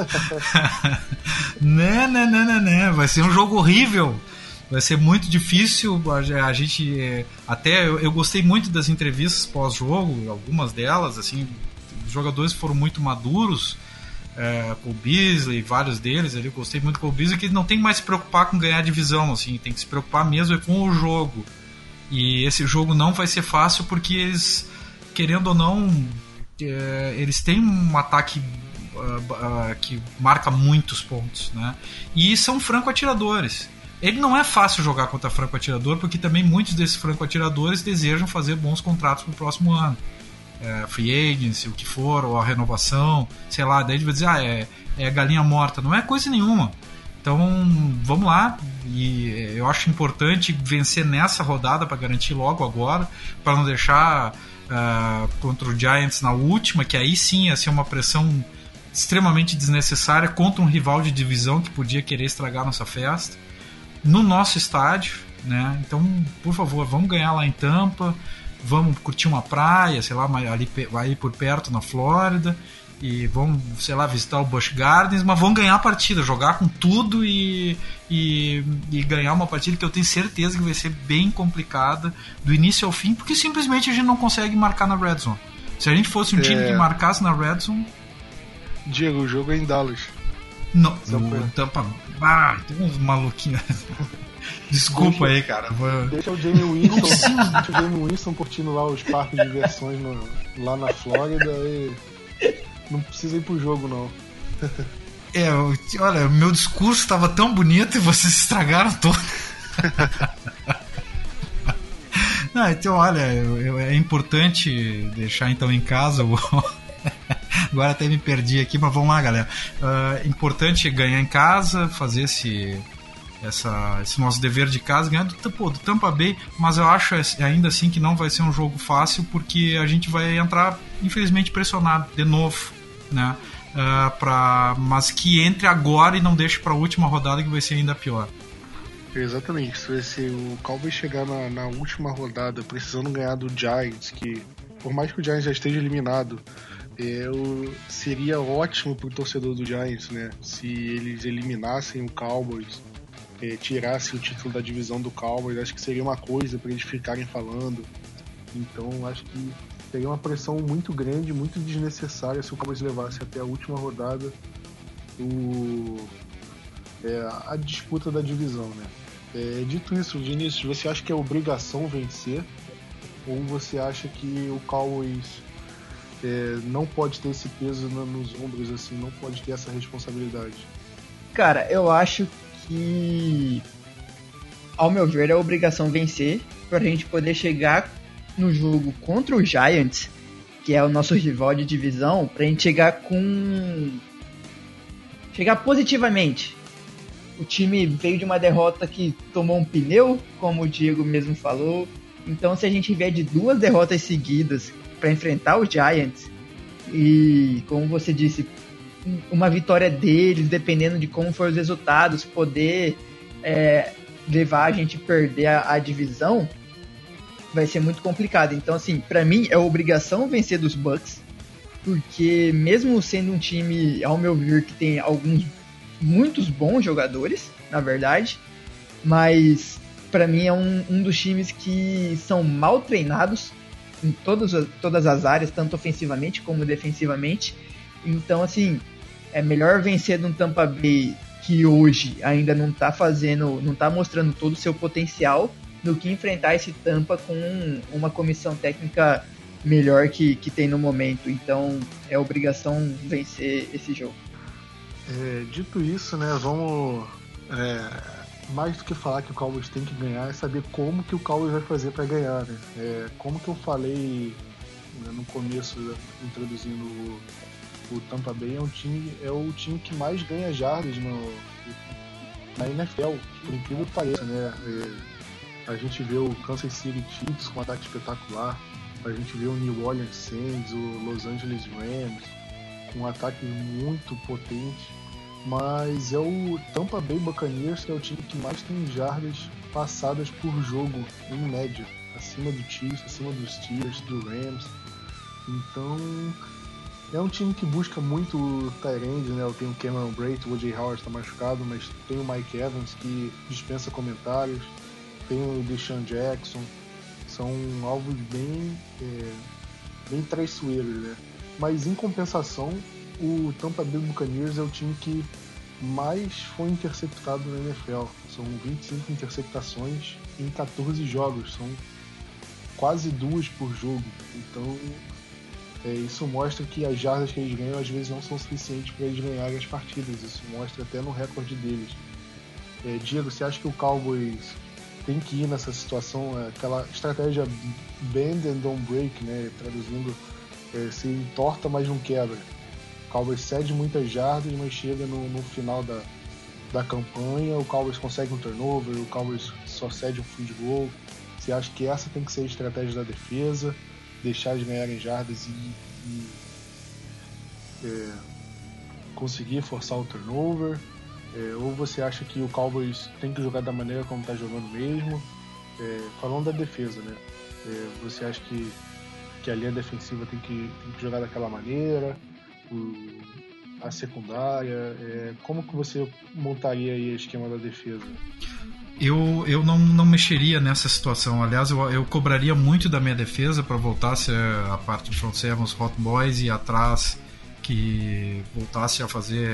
Não. Vai ser um jogo horrível. Vai ser muito difícil. A gente até eu gostei muito das entrevistas pós-jogo, algumas delas, assim, os jogadores foram muito maduros. Cole Beasley, vários deles ali, eu gostei muito do Cole Beasley, que ele não tem mais se preocupar com ganhar a divisão, assim, tem que se preocupar mesmo com o jogo. E esse jogo não vai ser fácil porque eles, querendo ou não, eles têm um ataque que marca muitos pontos, né? E são franco-atiradores. Ele não é fácil jogar contra franco-atirador, porque também muitos desses franco-atiradores desejam fazer bons contratos para o próximo ano. Free agency, o que for, ou a renovação, sei lá, daí ele vai dizer, é galinha morta. Não é coisa nenhuma. Então, vamos lá. E eu acho importante vencer nessa rodada para garantir logo agora, para não deixar contra o Giants na última, que aí sim ia ser uma pressão extremamente desnecessária contra um rival de divisão que podia querer estragar nossa festa no nosso estádio, né? Então, por favor, vamos ganhar lá em Tampa, vamos curtir uma praia, sei lá, ali por perto na Flórida, vão, sei lá, visitar o Busch Gardens, mas vão ganhar a partida, jogar com tudo e ganhar uma partida que eu tenho certeza que vai ser bem complicada do início ao fim, porque simplesmente a gente não consegue marcar na Red Zone. Se a gente fosse um time que marcasse na Red Zone... Diego, o jogo é em Dallas. Não, o Tampa... tem uns maluquinhos... Desculpa aí, cara. Deixa o Jamie Winston curtindo lá os parques de diversões lá na Flórida e não precisa ir pro jogo, não. Olha, meu discurso estava tão bonito e vocês estragaram todo. Não, então, olha, é importante deixar então em casa Agora até me perdi aqui, mas vamos lá, galera. Importante ganhar em casa, fazer esse nosso dever de casa, ganhar do Tampa Bay, mas eu acho ainda assim que não vai ser um jogo fácil, porque a gente vai entrar, infelizmente, pressionado de novo, né? Mas que entre agora e não deixe para a última rodada, que vai ser ainda pior. Exatamente, se vai ser o Cowboys chegar na última rodada precisando ganhar do Giants, que por mais que o Giants já esteja eliminado, seria ótimo pro torcedor do Giants, né? Se eles eliminassem o Cowboys, tirasse o título da divisão do Cowboys, acho que seria uma coisa para eles ficarem falando. Então acho que seria uma pressão muito grande, muito desnecessária se o Cowboys levasse até a última rodada a disputa da divisão, né? Dito isso, Vinícius, você acha que é obrigação vencer, ou você acha que o Cowboys não pode ter esse peso nos ombros, assim, não pode ter essa responsabilidade? Cara, eu acho que, ao meu ver, é obrigação vencer para a gente poder chegar no jogo contra o Giants, que é o nosso rival de divisão, para a gente chegar positivamente. O time veio de uma derrota que tomou um pneu, como o Diego mesmo falou. Então, se a gente vier de 2 derrotas seguidas para enfrentar os Giants, e, como você disse, uma vitória deles, dependendo de como for os resultados, poder levar a gente a perder a divisão, vai ser muito complicado. Então, assim, pra mim é obrigação vencer dos Bucks, porque mesmo sendo um time, ao meu ver, que tem muitos bons jogadores, na verdade, mas pra mim é um dos times que são mal treinados em todas as áreas, tanto ofensivamente como defensivamente. Então, assim, é melhor vencer de um Tampa Bay que hoje ainda não tá mostrando todo o seu potencial, do que enfrentar esse Tampa com uma comissão técnica melhor que tem no momento. Então, é obrigação vencer esse jogo. Dito isso, né, vamos... mais do que falar que o Cowboys tem que ganhar, é saber como que o Cowboys vai fazer para ganhar, né? Como que eu falei, né, no começo, introduzindo o Tampa Bay, é o time que mais ganha jardas na NFL, por incrível que pareça, né? A gente vê o Kansas City Chiefs com um ataque espetacular, a gente vê o New Orleans Saints, o Los Angeles Rams com um ataque muito potente, mas é o Tampa Bay Buccaneers que é o time que mais tem jardas passadas por jogo, em média, acima do Chiefs, acima dos Steelers, do Rams. Então é um time que busca muito tight end, né? Tem o Cameron Brate, o O.J. Howard está machucado, mas tem o Mike Evans que dispensa comentários, tem o Deshaun Jackson, são alvos bem traiçoeiros, né? Mas em compensação, o Tampa Bay Buccaneers é o time que mais foi interceptado na NFL. São 25 interceptações em 14 jogos, são quase 2 por jogo. Então isso mostra que as jardas que eles ganham às vezes não são suficientes para eles ganharem as partidas. Isso mostra até no recorde deles. Diego, você acha que o Cowboys tem que ir nessa situação, aquela estratégia bend and don't break, né? Traduzindo, se entorta mas não quebra? O Cowboys cede muitas jardas, mas chega no final da campanha, o Cowboys consegue um turnover, o Cowboys só cede um field goal. Você acha que essa tem que ser a estratégia da defesa, deixar de ganharem jardas e conseguir forçar o turnover? Ou você acha que o Cowboys tem que jogar da maneira como está jogando mesmo? Falando da defesa, né? Você acha que a linha defensiva tem que jogar daquela maneira? a secundária? Como que você montaria aí o esquema da defesa? Eu não mexeria nessa situação. Aliás, eu cobraria muito da minha defesa para voltasse a parte de front sevens, hot boys e atrás que voltasse a fazer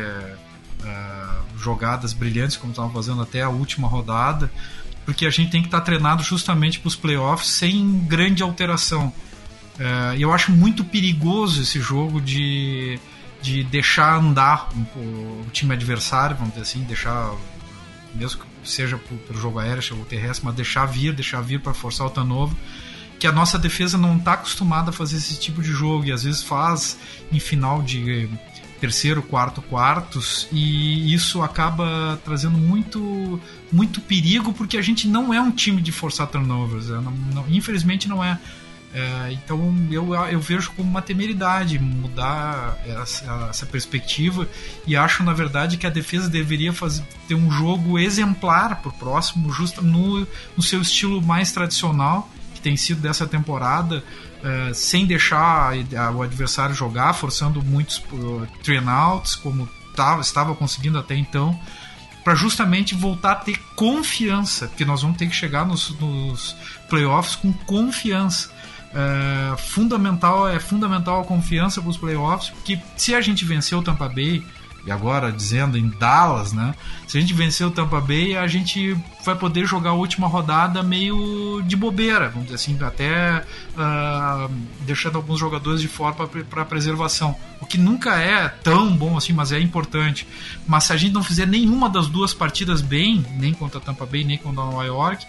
jogadas brilhantes como estavam fazendo até a última rodada, porque a gente tem que estar treinado justamente para os playoffs sem grande alteração. Eu acho muito perigoso esse jogo de deixar andar o time adversário, vamos dizer assim, deixar, mesmo que seja pelo jogo aéreo ou terrestre, mas deixar vir para forçar o turnover, que a nossa defesa não está acostumada a fazer esse tipo de jogo, e às vezes faz em final de terceiro, quartos, e isso acaba trazendo muito, muito perigo, porque a gente não é um time de forçar turnovers, infelizmente não é. Então eu vejo como uma temeridade mudar essa perspectiva, e acho na verdade que a defesa deveria ter um jogo exemplar para o próximo, justo no seu estilo mais tradicional, que tem sido dessa temporada, sem deixar o adversário jogar, forçando muitos three-and-outs, como estava conseguindo até então, para justamente voltar a ter confiança, porque nós vamos ter que chegar nos playoffs com confiança. É fundamental a confiança para os playoffs, porque se a gente vencer o Tampa Bay, e agora dizendo em Dallas, né, se a gente vencer o Tampa Bay, a gente vai poder jogar a última rodada meio de bobeira, vamos dizer assim, até deixando alguns jogadores de fora para preservação, o que nunca é tão bom assim, mas é importante. Mas se a gente não fizer nenhuma das duas partidas bem, nem contra a Tampa Bay, nem contra Nova York,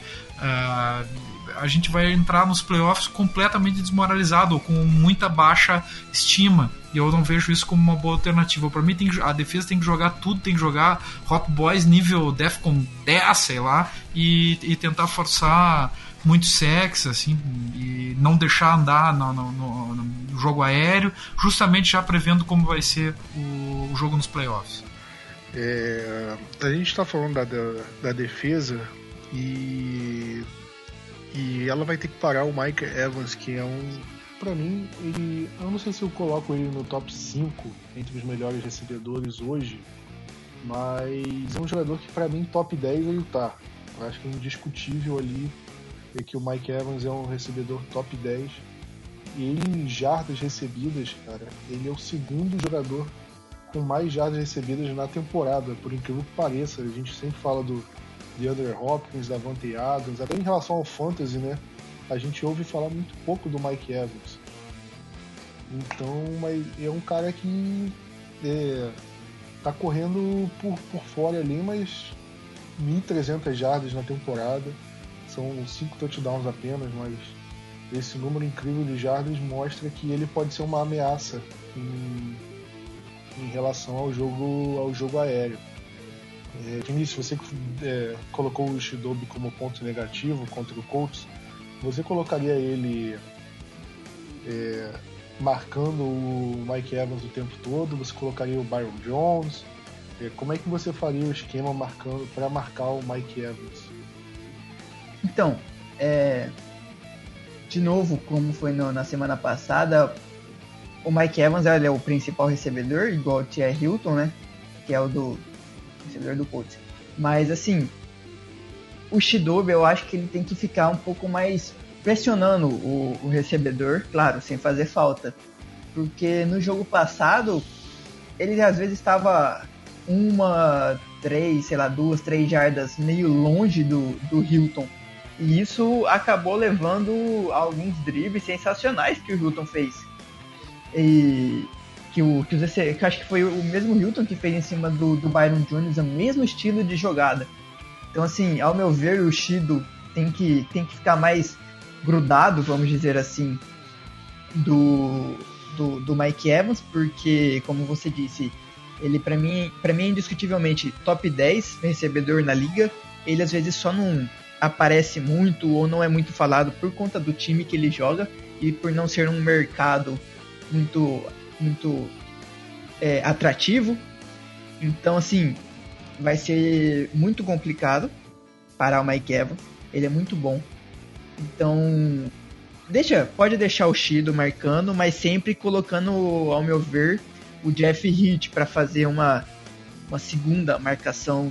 a gente vai entrar nos playoffs completamente desmoralizado, ou com muita baixa estima, e eu não vejo isso como uma boa alternativa. Para mim, a defesa tem que jogar tudo, tem que jogar Hot Boys nível Defcon 10, sei lá, e tentar forçar muito sexo, assim, e não deixar andar no jogo aéreo, justamente já prevendo como vai ser o jogo nos playoffs. A gente está falando da defesa, e ela vai ter que parar o Mike Evans, que é pra mim, eu não sei se eu coloco ele no top 5 entre os melhores recebedores hoje, mas é um jogador que pra mim top 10 ele tá. Eu acho que é indiscutível ali que o Mike Evans é um recebedor top 10, e ele em jardas recebidas, cara, ele é o segundo jogador com mais jardas recebidas na temporada, por incrível que pareça. A gente sempre fala do DeAndre Hopkins, Davante Adams, até em relação ao fantasy, né? A gente ouve falar muito pouco do Mike Evans. Então, mas é um cara que tá correndo por fora ali, mas 1.300 jardas na temporada, são 5 touchdowns apenas, mas esse número incrível de jardas mostra que ele pode ser uma ameaça em relação ao jogo aéreo. Vinícius, você colocou o Chidobe como ponto negativo contra o Colts, você colocaria ele marcando o Mike Evans o tempo todo? Você colocaria o Byron Jones? Como é que você faria o esquema para marcar o Mike Evans? Então, de novo, como foi na semana passada, o Mike Evans ele é o principal recebedor, igual o T.Y. Hilton, né? Que é o do recebedor do Colts. Mas assim, o Chidobe, eu acho que ele tem que ficar um pouco mais pressionando o recebedor, claro, sem fazer falta. Porque no jogo passado, ele às vezes estava 2, 3 jardas meio longe do Hilton. E isso acabou levando a alguns dribles sensacionais que o Hilton fez. E que eu acho que foi o mesmo Hilton que fez em cima do Byron Jones, o mesmo estilo de jogada. Então, assim, ao meu ver, o Chido tem que ficar mais grudado, vamos dizer assim, do Mike Evans, porque, como você disse, ele para mim é indiscutivelmente top 10 recebedor na liga. Ele às vezes só não aparece muito ou não é muito falado por conta do time que ele joga e por não ser um mercado muito atrativo. Então, assim, vai ser muito complicado parar o Mike Evans. Ele é muito bom. Então, pode deixar o Chido marcando, mas sempre colocando, ao meu ver, o Jeff Heath para fazer uma segunda marcação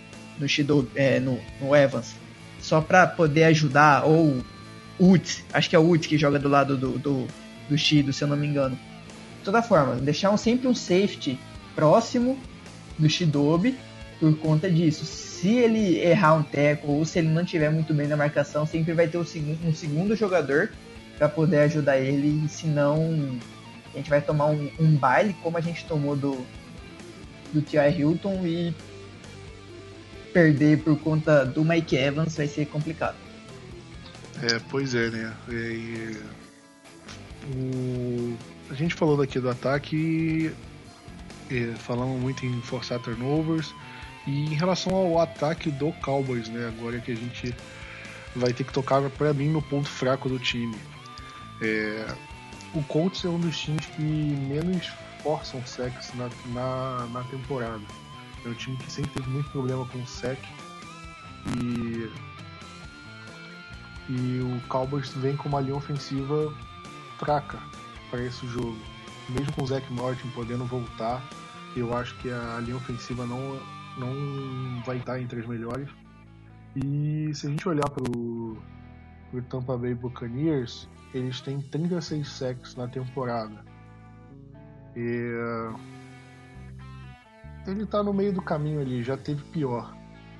no Evans, só para poder ajudar, ou Woods, acho que é o Woods que joga do lado do Shido, se eu não me engano. De toda forma, deixar sempre um safety próximo do Chidobe por conta disso. Se ele errar um tackle ou se ele não estiver muito bem na marcação, sempre vai ter um segundo jogador para poder ajudar ele, e senão a gente vai tomar um baile como a gente tomou do T.Y. Hilton, e perder por conta do Mike Evans vai ser complicado. Pois é, né? A gente falou daqui do ataque, falamos muito em forçar turnovers, e em relação ao ataque do Cowboys, né? Agora que a gente vai ter que tocar, para mim, no ponto fraco do time. O Colts é um dos times que menos forçam sacks na temporada. É um time que sempre teve muito problema com sack, e o Cowboys vem com uma linha ofensiva fraca para esse jogo. Mesmo com o Zach Martin podendo voltar, eu acho que a linha ofensiva não vai estar entre as melhores. E se a gente olhar para o Tampa Bay Buccaneers, eles têm 36 sacks na temporada. Ele está no meio do caminho ali, já teve pior,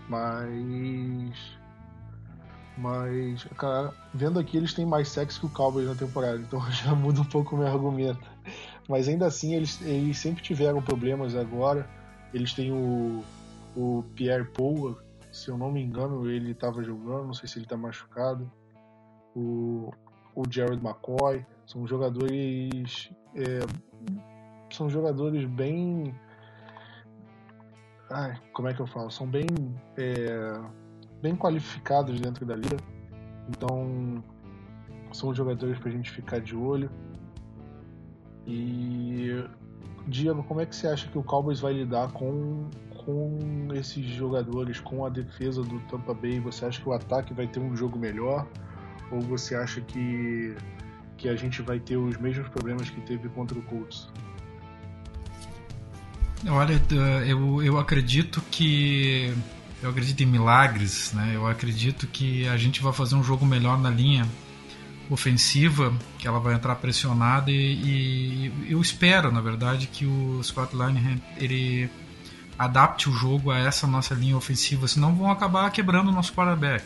mas cara, vendo aqui, eles têm mais sacks que o Cowboys na temporada, então já muda um pouco o meu argumento. Mas ainda assim, eles sempre tiveram problemas agora. Eles têm o Pierre Paul, se eu não me engano, ele estava jogando, não sei se ele está machucado. O Jared McCoy, são jogadores bem... como é que eu falo? São bem qualificados dentro da liga. Então, são jogadores pra gente ficar de olho. E, Diego, como é que você acha que o Cowboys vai lidar com esses jogadores, com a defesa do Tampa Bay? Você acha que o ataque vai ter um jogo melhor? Ou você acha que a gente vai ter os mesmos problemas que teve contra o Colts? Olha, eu acredito em milagres, né? Eu acredito que a gente vai fazer um jogo melhor na linha ofensiva, que ela vai entrar pressionada, e eu espero, na verdade, que o Scott Linehan ele adapte o jogo a essa nossa linha ofensiva, senão vão acabar quebrando o nosso quarterback.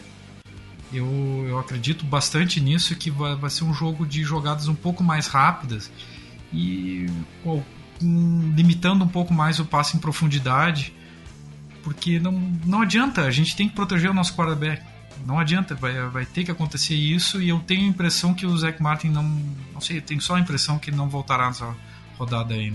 Eu acredito bastante nisso, que vai ser um jogo de jogadas um pouco mais rápidas e limitando um pouco mais o passe em profundidade, porque não adianta, a gente tem que proteger o nosso quarterback, não adianta, vai ter que acontecer isso, e eu tenho a impressão que o Zach Martin não sei, eu tenho só a impressão que ele não voltará nessa rodada ainda.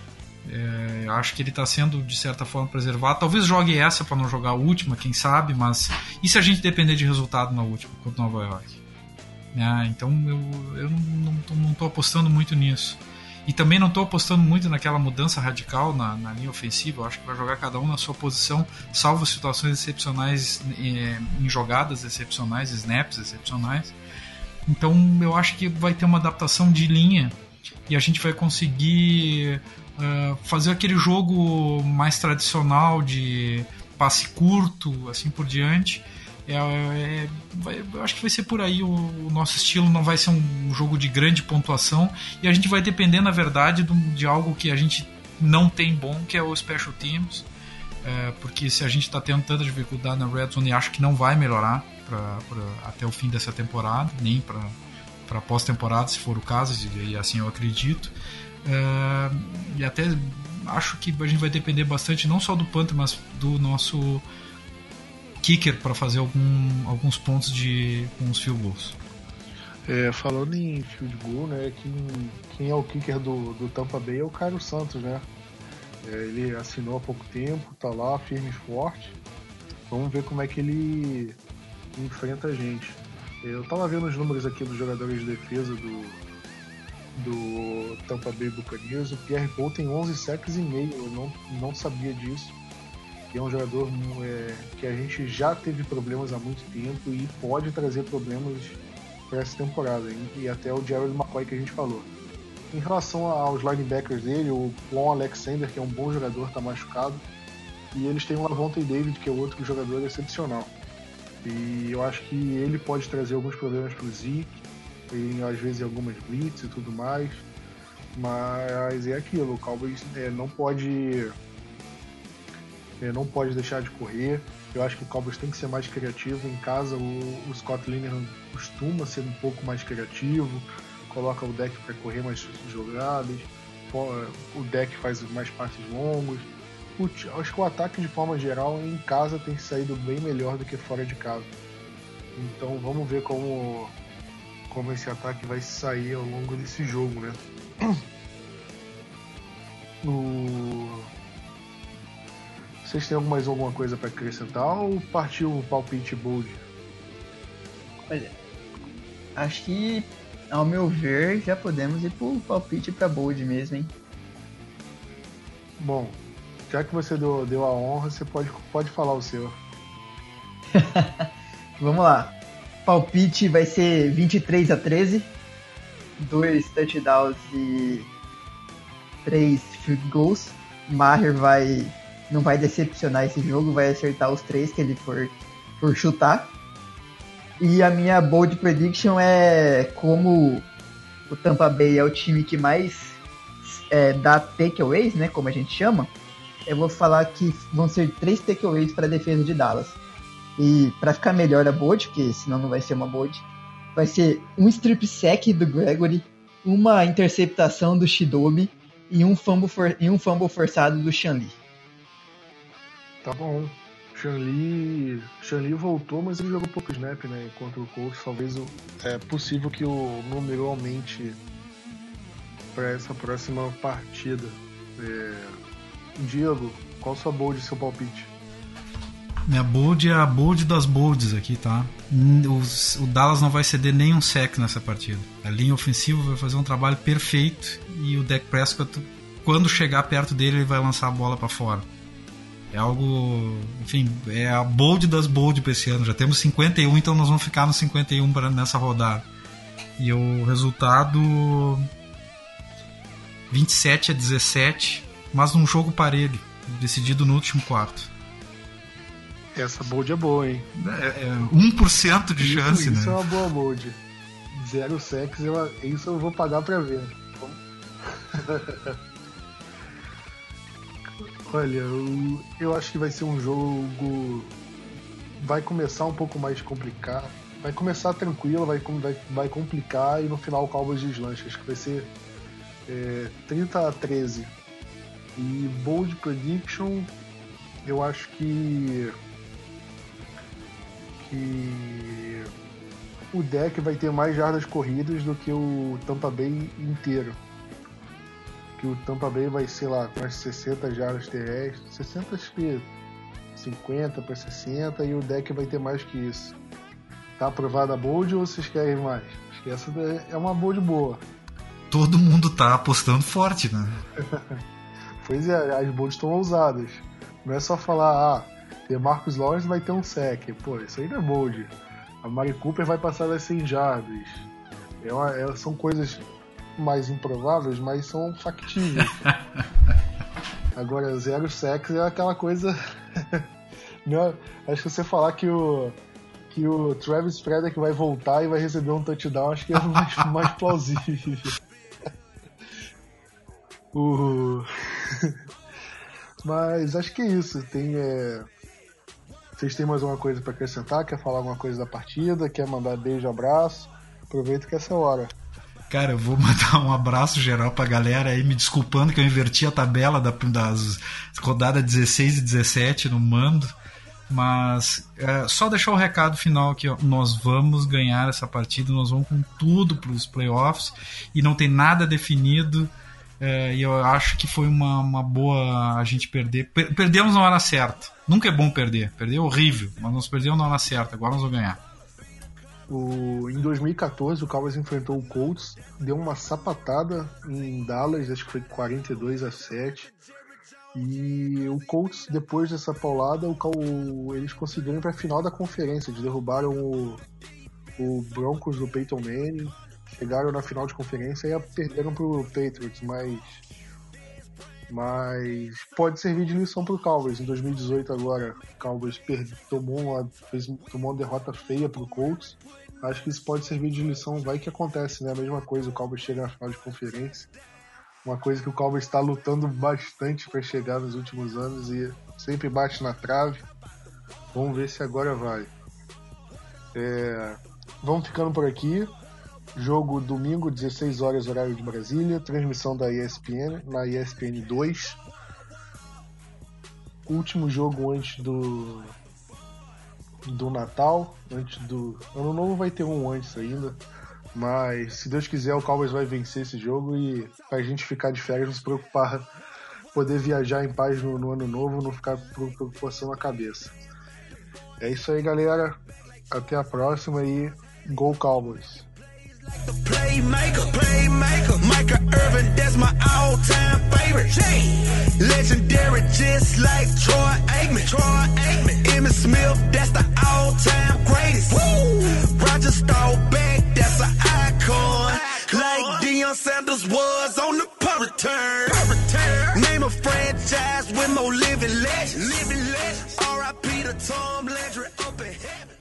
Eu acho que ele está sendo de certa forma preservado, talvez jogue essa para não jogar a última, quem sabe, mas e se a gente depender de resultado na última contra Nova York? Então eu não estou apostando muito nisso. E também não estou apostando muito naquela mudança radical na linha ofensiva. Eu acho que vai jogar cada um na sua posição, salvo situações excepcionais, em jogadas excepcionais, snaps excepcionais. Então eu acho que vai ter uma adaptação de linha e a gente vai conseguir fazer aquele jogo mais tradicional de passe curto, assim por diante. Eu acho que vai ser por aí. O nosso estilo não vai ser um jogo de grande pontuação, e a gente vai depender, na verdade, de algo que a gente não tem bom, que é o Special Teams, porque se a gente está tendo tanta dificuldade na Red Zone, acho que não vai melhorar até o fim dessa temporada, nem para pós-temporada, se for o caso, e assim eu acredito. E até acho que a gente vai depender bastante não só do punter, mas do nosso kicker para fazer alguns pontos com os field goals. Falando em field goal, né, quem é o kicker do Tampa Bay é o Cairo Santos, né? Ele assinou há pouco tempo, tá lá firme e forte. Vamos ver como é que ele enfrenta a gente. Eu tava vendo os números aqui dos jogadores de defesa do Tampa Bay Buccaneers. O Pierre Paul tem 11 sacks e meio, eu não sabia disso. É um jogador que a gente já teve problemas há muito tempo e pode trazer problemas para essa temporada, hein? E até o Jared McCoy que a gente falou. em relação aos linebackers dele, o Quan Alexander, que é um bom jogador, está machucado. E eles têm o Lavonte David, que é outro jogador excepcional. E eu acho que ele pode trazer alguns problemas para o Zeke, às vezes algumas blitz e tudo mais. Mas é aquilo, o Cowboys não pode deixar de correr. Eu acho que o Cowboys tem que ser mais criativo. Em casa, o Scott Linehan costuma ser um pouco mais criativo, coloca o deck para correr mais jogadas, o deck faz mais passes longos. Acho que o ataque, de forma geral, em casa tem saído bem melhor do que fora de casa. Então vamos ver como esse ataque vai sair ao longo desse jogo, né? Vocês têm mais alguma coisa para acrescentar ou partiu o palpite bold? Olha, acho que, ao meu ver, já podemos ir pro palpite para bold mesmo, hein? Bom, já que você deu a honra, você pode falar o seu. Vamos lá. Palpite vai ser 23-13. 2 touchdowns e 3 field goals. Maher não vai decepcionar esse jogo, vai acertar os 3 que ele for chutar. E a minha bold prediction é, como o Tampa Bay é o time que mais dá takeaways, né, como a gente chama, eu vou falar que vão ser 3 takeaways para a defesa de Dallas. E para ficar melhor a bold, porque senão não vai ser uma bold, vai ser um strip sack do Gregory, uma interceptação do Shidobi e um fumble forçado do Shanli. Tá bom. Shanli voltou, mas ele jogou pouco snap, né? Contra o Colts. Talvez é possível que o número aumente para essa próxima partida. Diego, qual sua bold e seu palpite? Minha bold é a bold das bolds aqui, tá? O Dallas não vai ceder nenhum sec nessa partida. A linha ofensiva vai fazer um trabalho perfeito e o Dak Prescott, quando chegar perto dele, ele vai lançar a bola para fora. É algo... Enfim, é a bold das bold para esse ano. Já temos 51, então nós vamos ficar no 51 nessa rodada. E o resultado... 27-17, mas num jogo parelho, decidido no último quarto. Essa bold é boa, hein? 1% de chance, isso né? Isso é uma boa bold. 0 sacks, isso eu vou pagar pra ver. Olha, eu acho que vai ser um jogo... Vai começar um pouco mais complicado. Vai começar tranquilo, vai complicar e no final o Cowboys deslancha. Acho que vai ser 30-13. E bold prediction, eu acho que o deck vai ter mais jardas corridas do que o Tampa Bay inteiro. Que o Tampa Bay vai ser lá com as 60 jardas terrestres, 60 acho que 50 para 60, e o deck vai ter mais que isso. Tá aprovada a bold ou vocês querem mais? Acho que essa é uma bold boa. Todo mundo tá apostando forte, né? Pois é, as bolds estão ousadas. Não é só falar, DeMarcus Lawrence vai ter um sec. Pô, isso aí não é bold. A Mari Cooper vai passar das 100 jardas. São coisas mais improváveis, mas são factíveis. Agora, 0 sacks é aquela coisa... Não, acho que você falar que o Travis Frederick vai voltar e vai receber um touchdown, acho que é mais plausível. Mas acho que é isso. Vocês têm mais alguma coisa para acrescentar? Quer falar alguma coisa da partida? Quer mandar beijo, abraço? Aproveita que essa é a hora. Cara, eu vou mandar um abraço geral pra galera aí, me desculpando que eu inverti a tabela das rodadas 16 e 17 no mando, mas só deixar o recado final aqui, ó. Nós vamos ganhar essa partida, nós vamos com tudo pros playoffs e não tem nada definido. E eu acho que foi uma boa a gente perder. Perdemos na hora certa. Nunca é bom perder é horrível, mas nós perdemos na hora certa, agora nós vamos ganhar. Em 2014 o Cowboys enfrentou o Colts, deu uma sapatada em Dallas, acho que foi 42-7, e o Colts, depois dessa paulada, eles conseguiram ir para a final da conferência. Eles derrubaram o Broncos do Peyton Manning, Chegaram na final de conferência e perderam pro Patriots, mas pode servir de lição pro Cowboys. Em 2018 agora, o Cowboys tomou uma derrota feia pro Colts. Acho que isso pode servir de lição, vai que acontece, né? A mesma coisa, o Cowboys chega na final de conferência. Uma coisa que o Cowboys está lutando bastante para chegar nos últimos anos e sempre bate na trave. Vamos ver se agora vai. Vamos ficando por aqui. Jogo domingo, 16 horas, horário de Brasília. Transmissão da ESPN, na ESPN 2. Último jogo antes do Natal. Antes do Ano Novo vai ter um antes ainda. Mas, se Deus quiser, o Cowboys vai vencer esse jogo e pra gente ficar de férias, não se preocupar, poder viajar em paz no Ano Novo, não ficar com preocupação na cabeça. É isso aí, galera. Até a próxima e Go Cowboys! Playmaker, Micah Irvin, that's my all-time favorite. Legendary, just like Troy Aikman. Emmitt Smith, that's the all-time greatest. Roger Staubach, that's an icon. Like Deion Sanders was on the punt return. Name a franchise with more living legends. R.I.P. to Tom Landry up in heaven.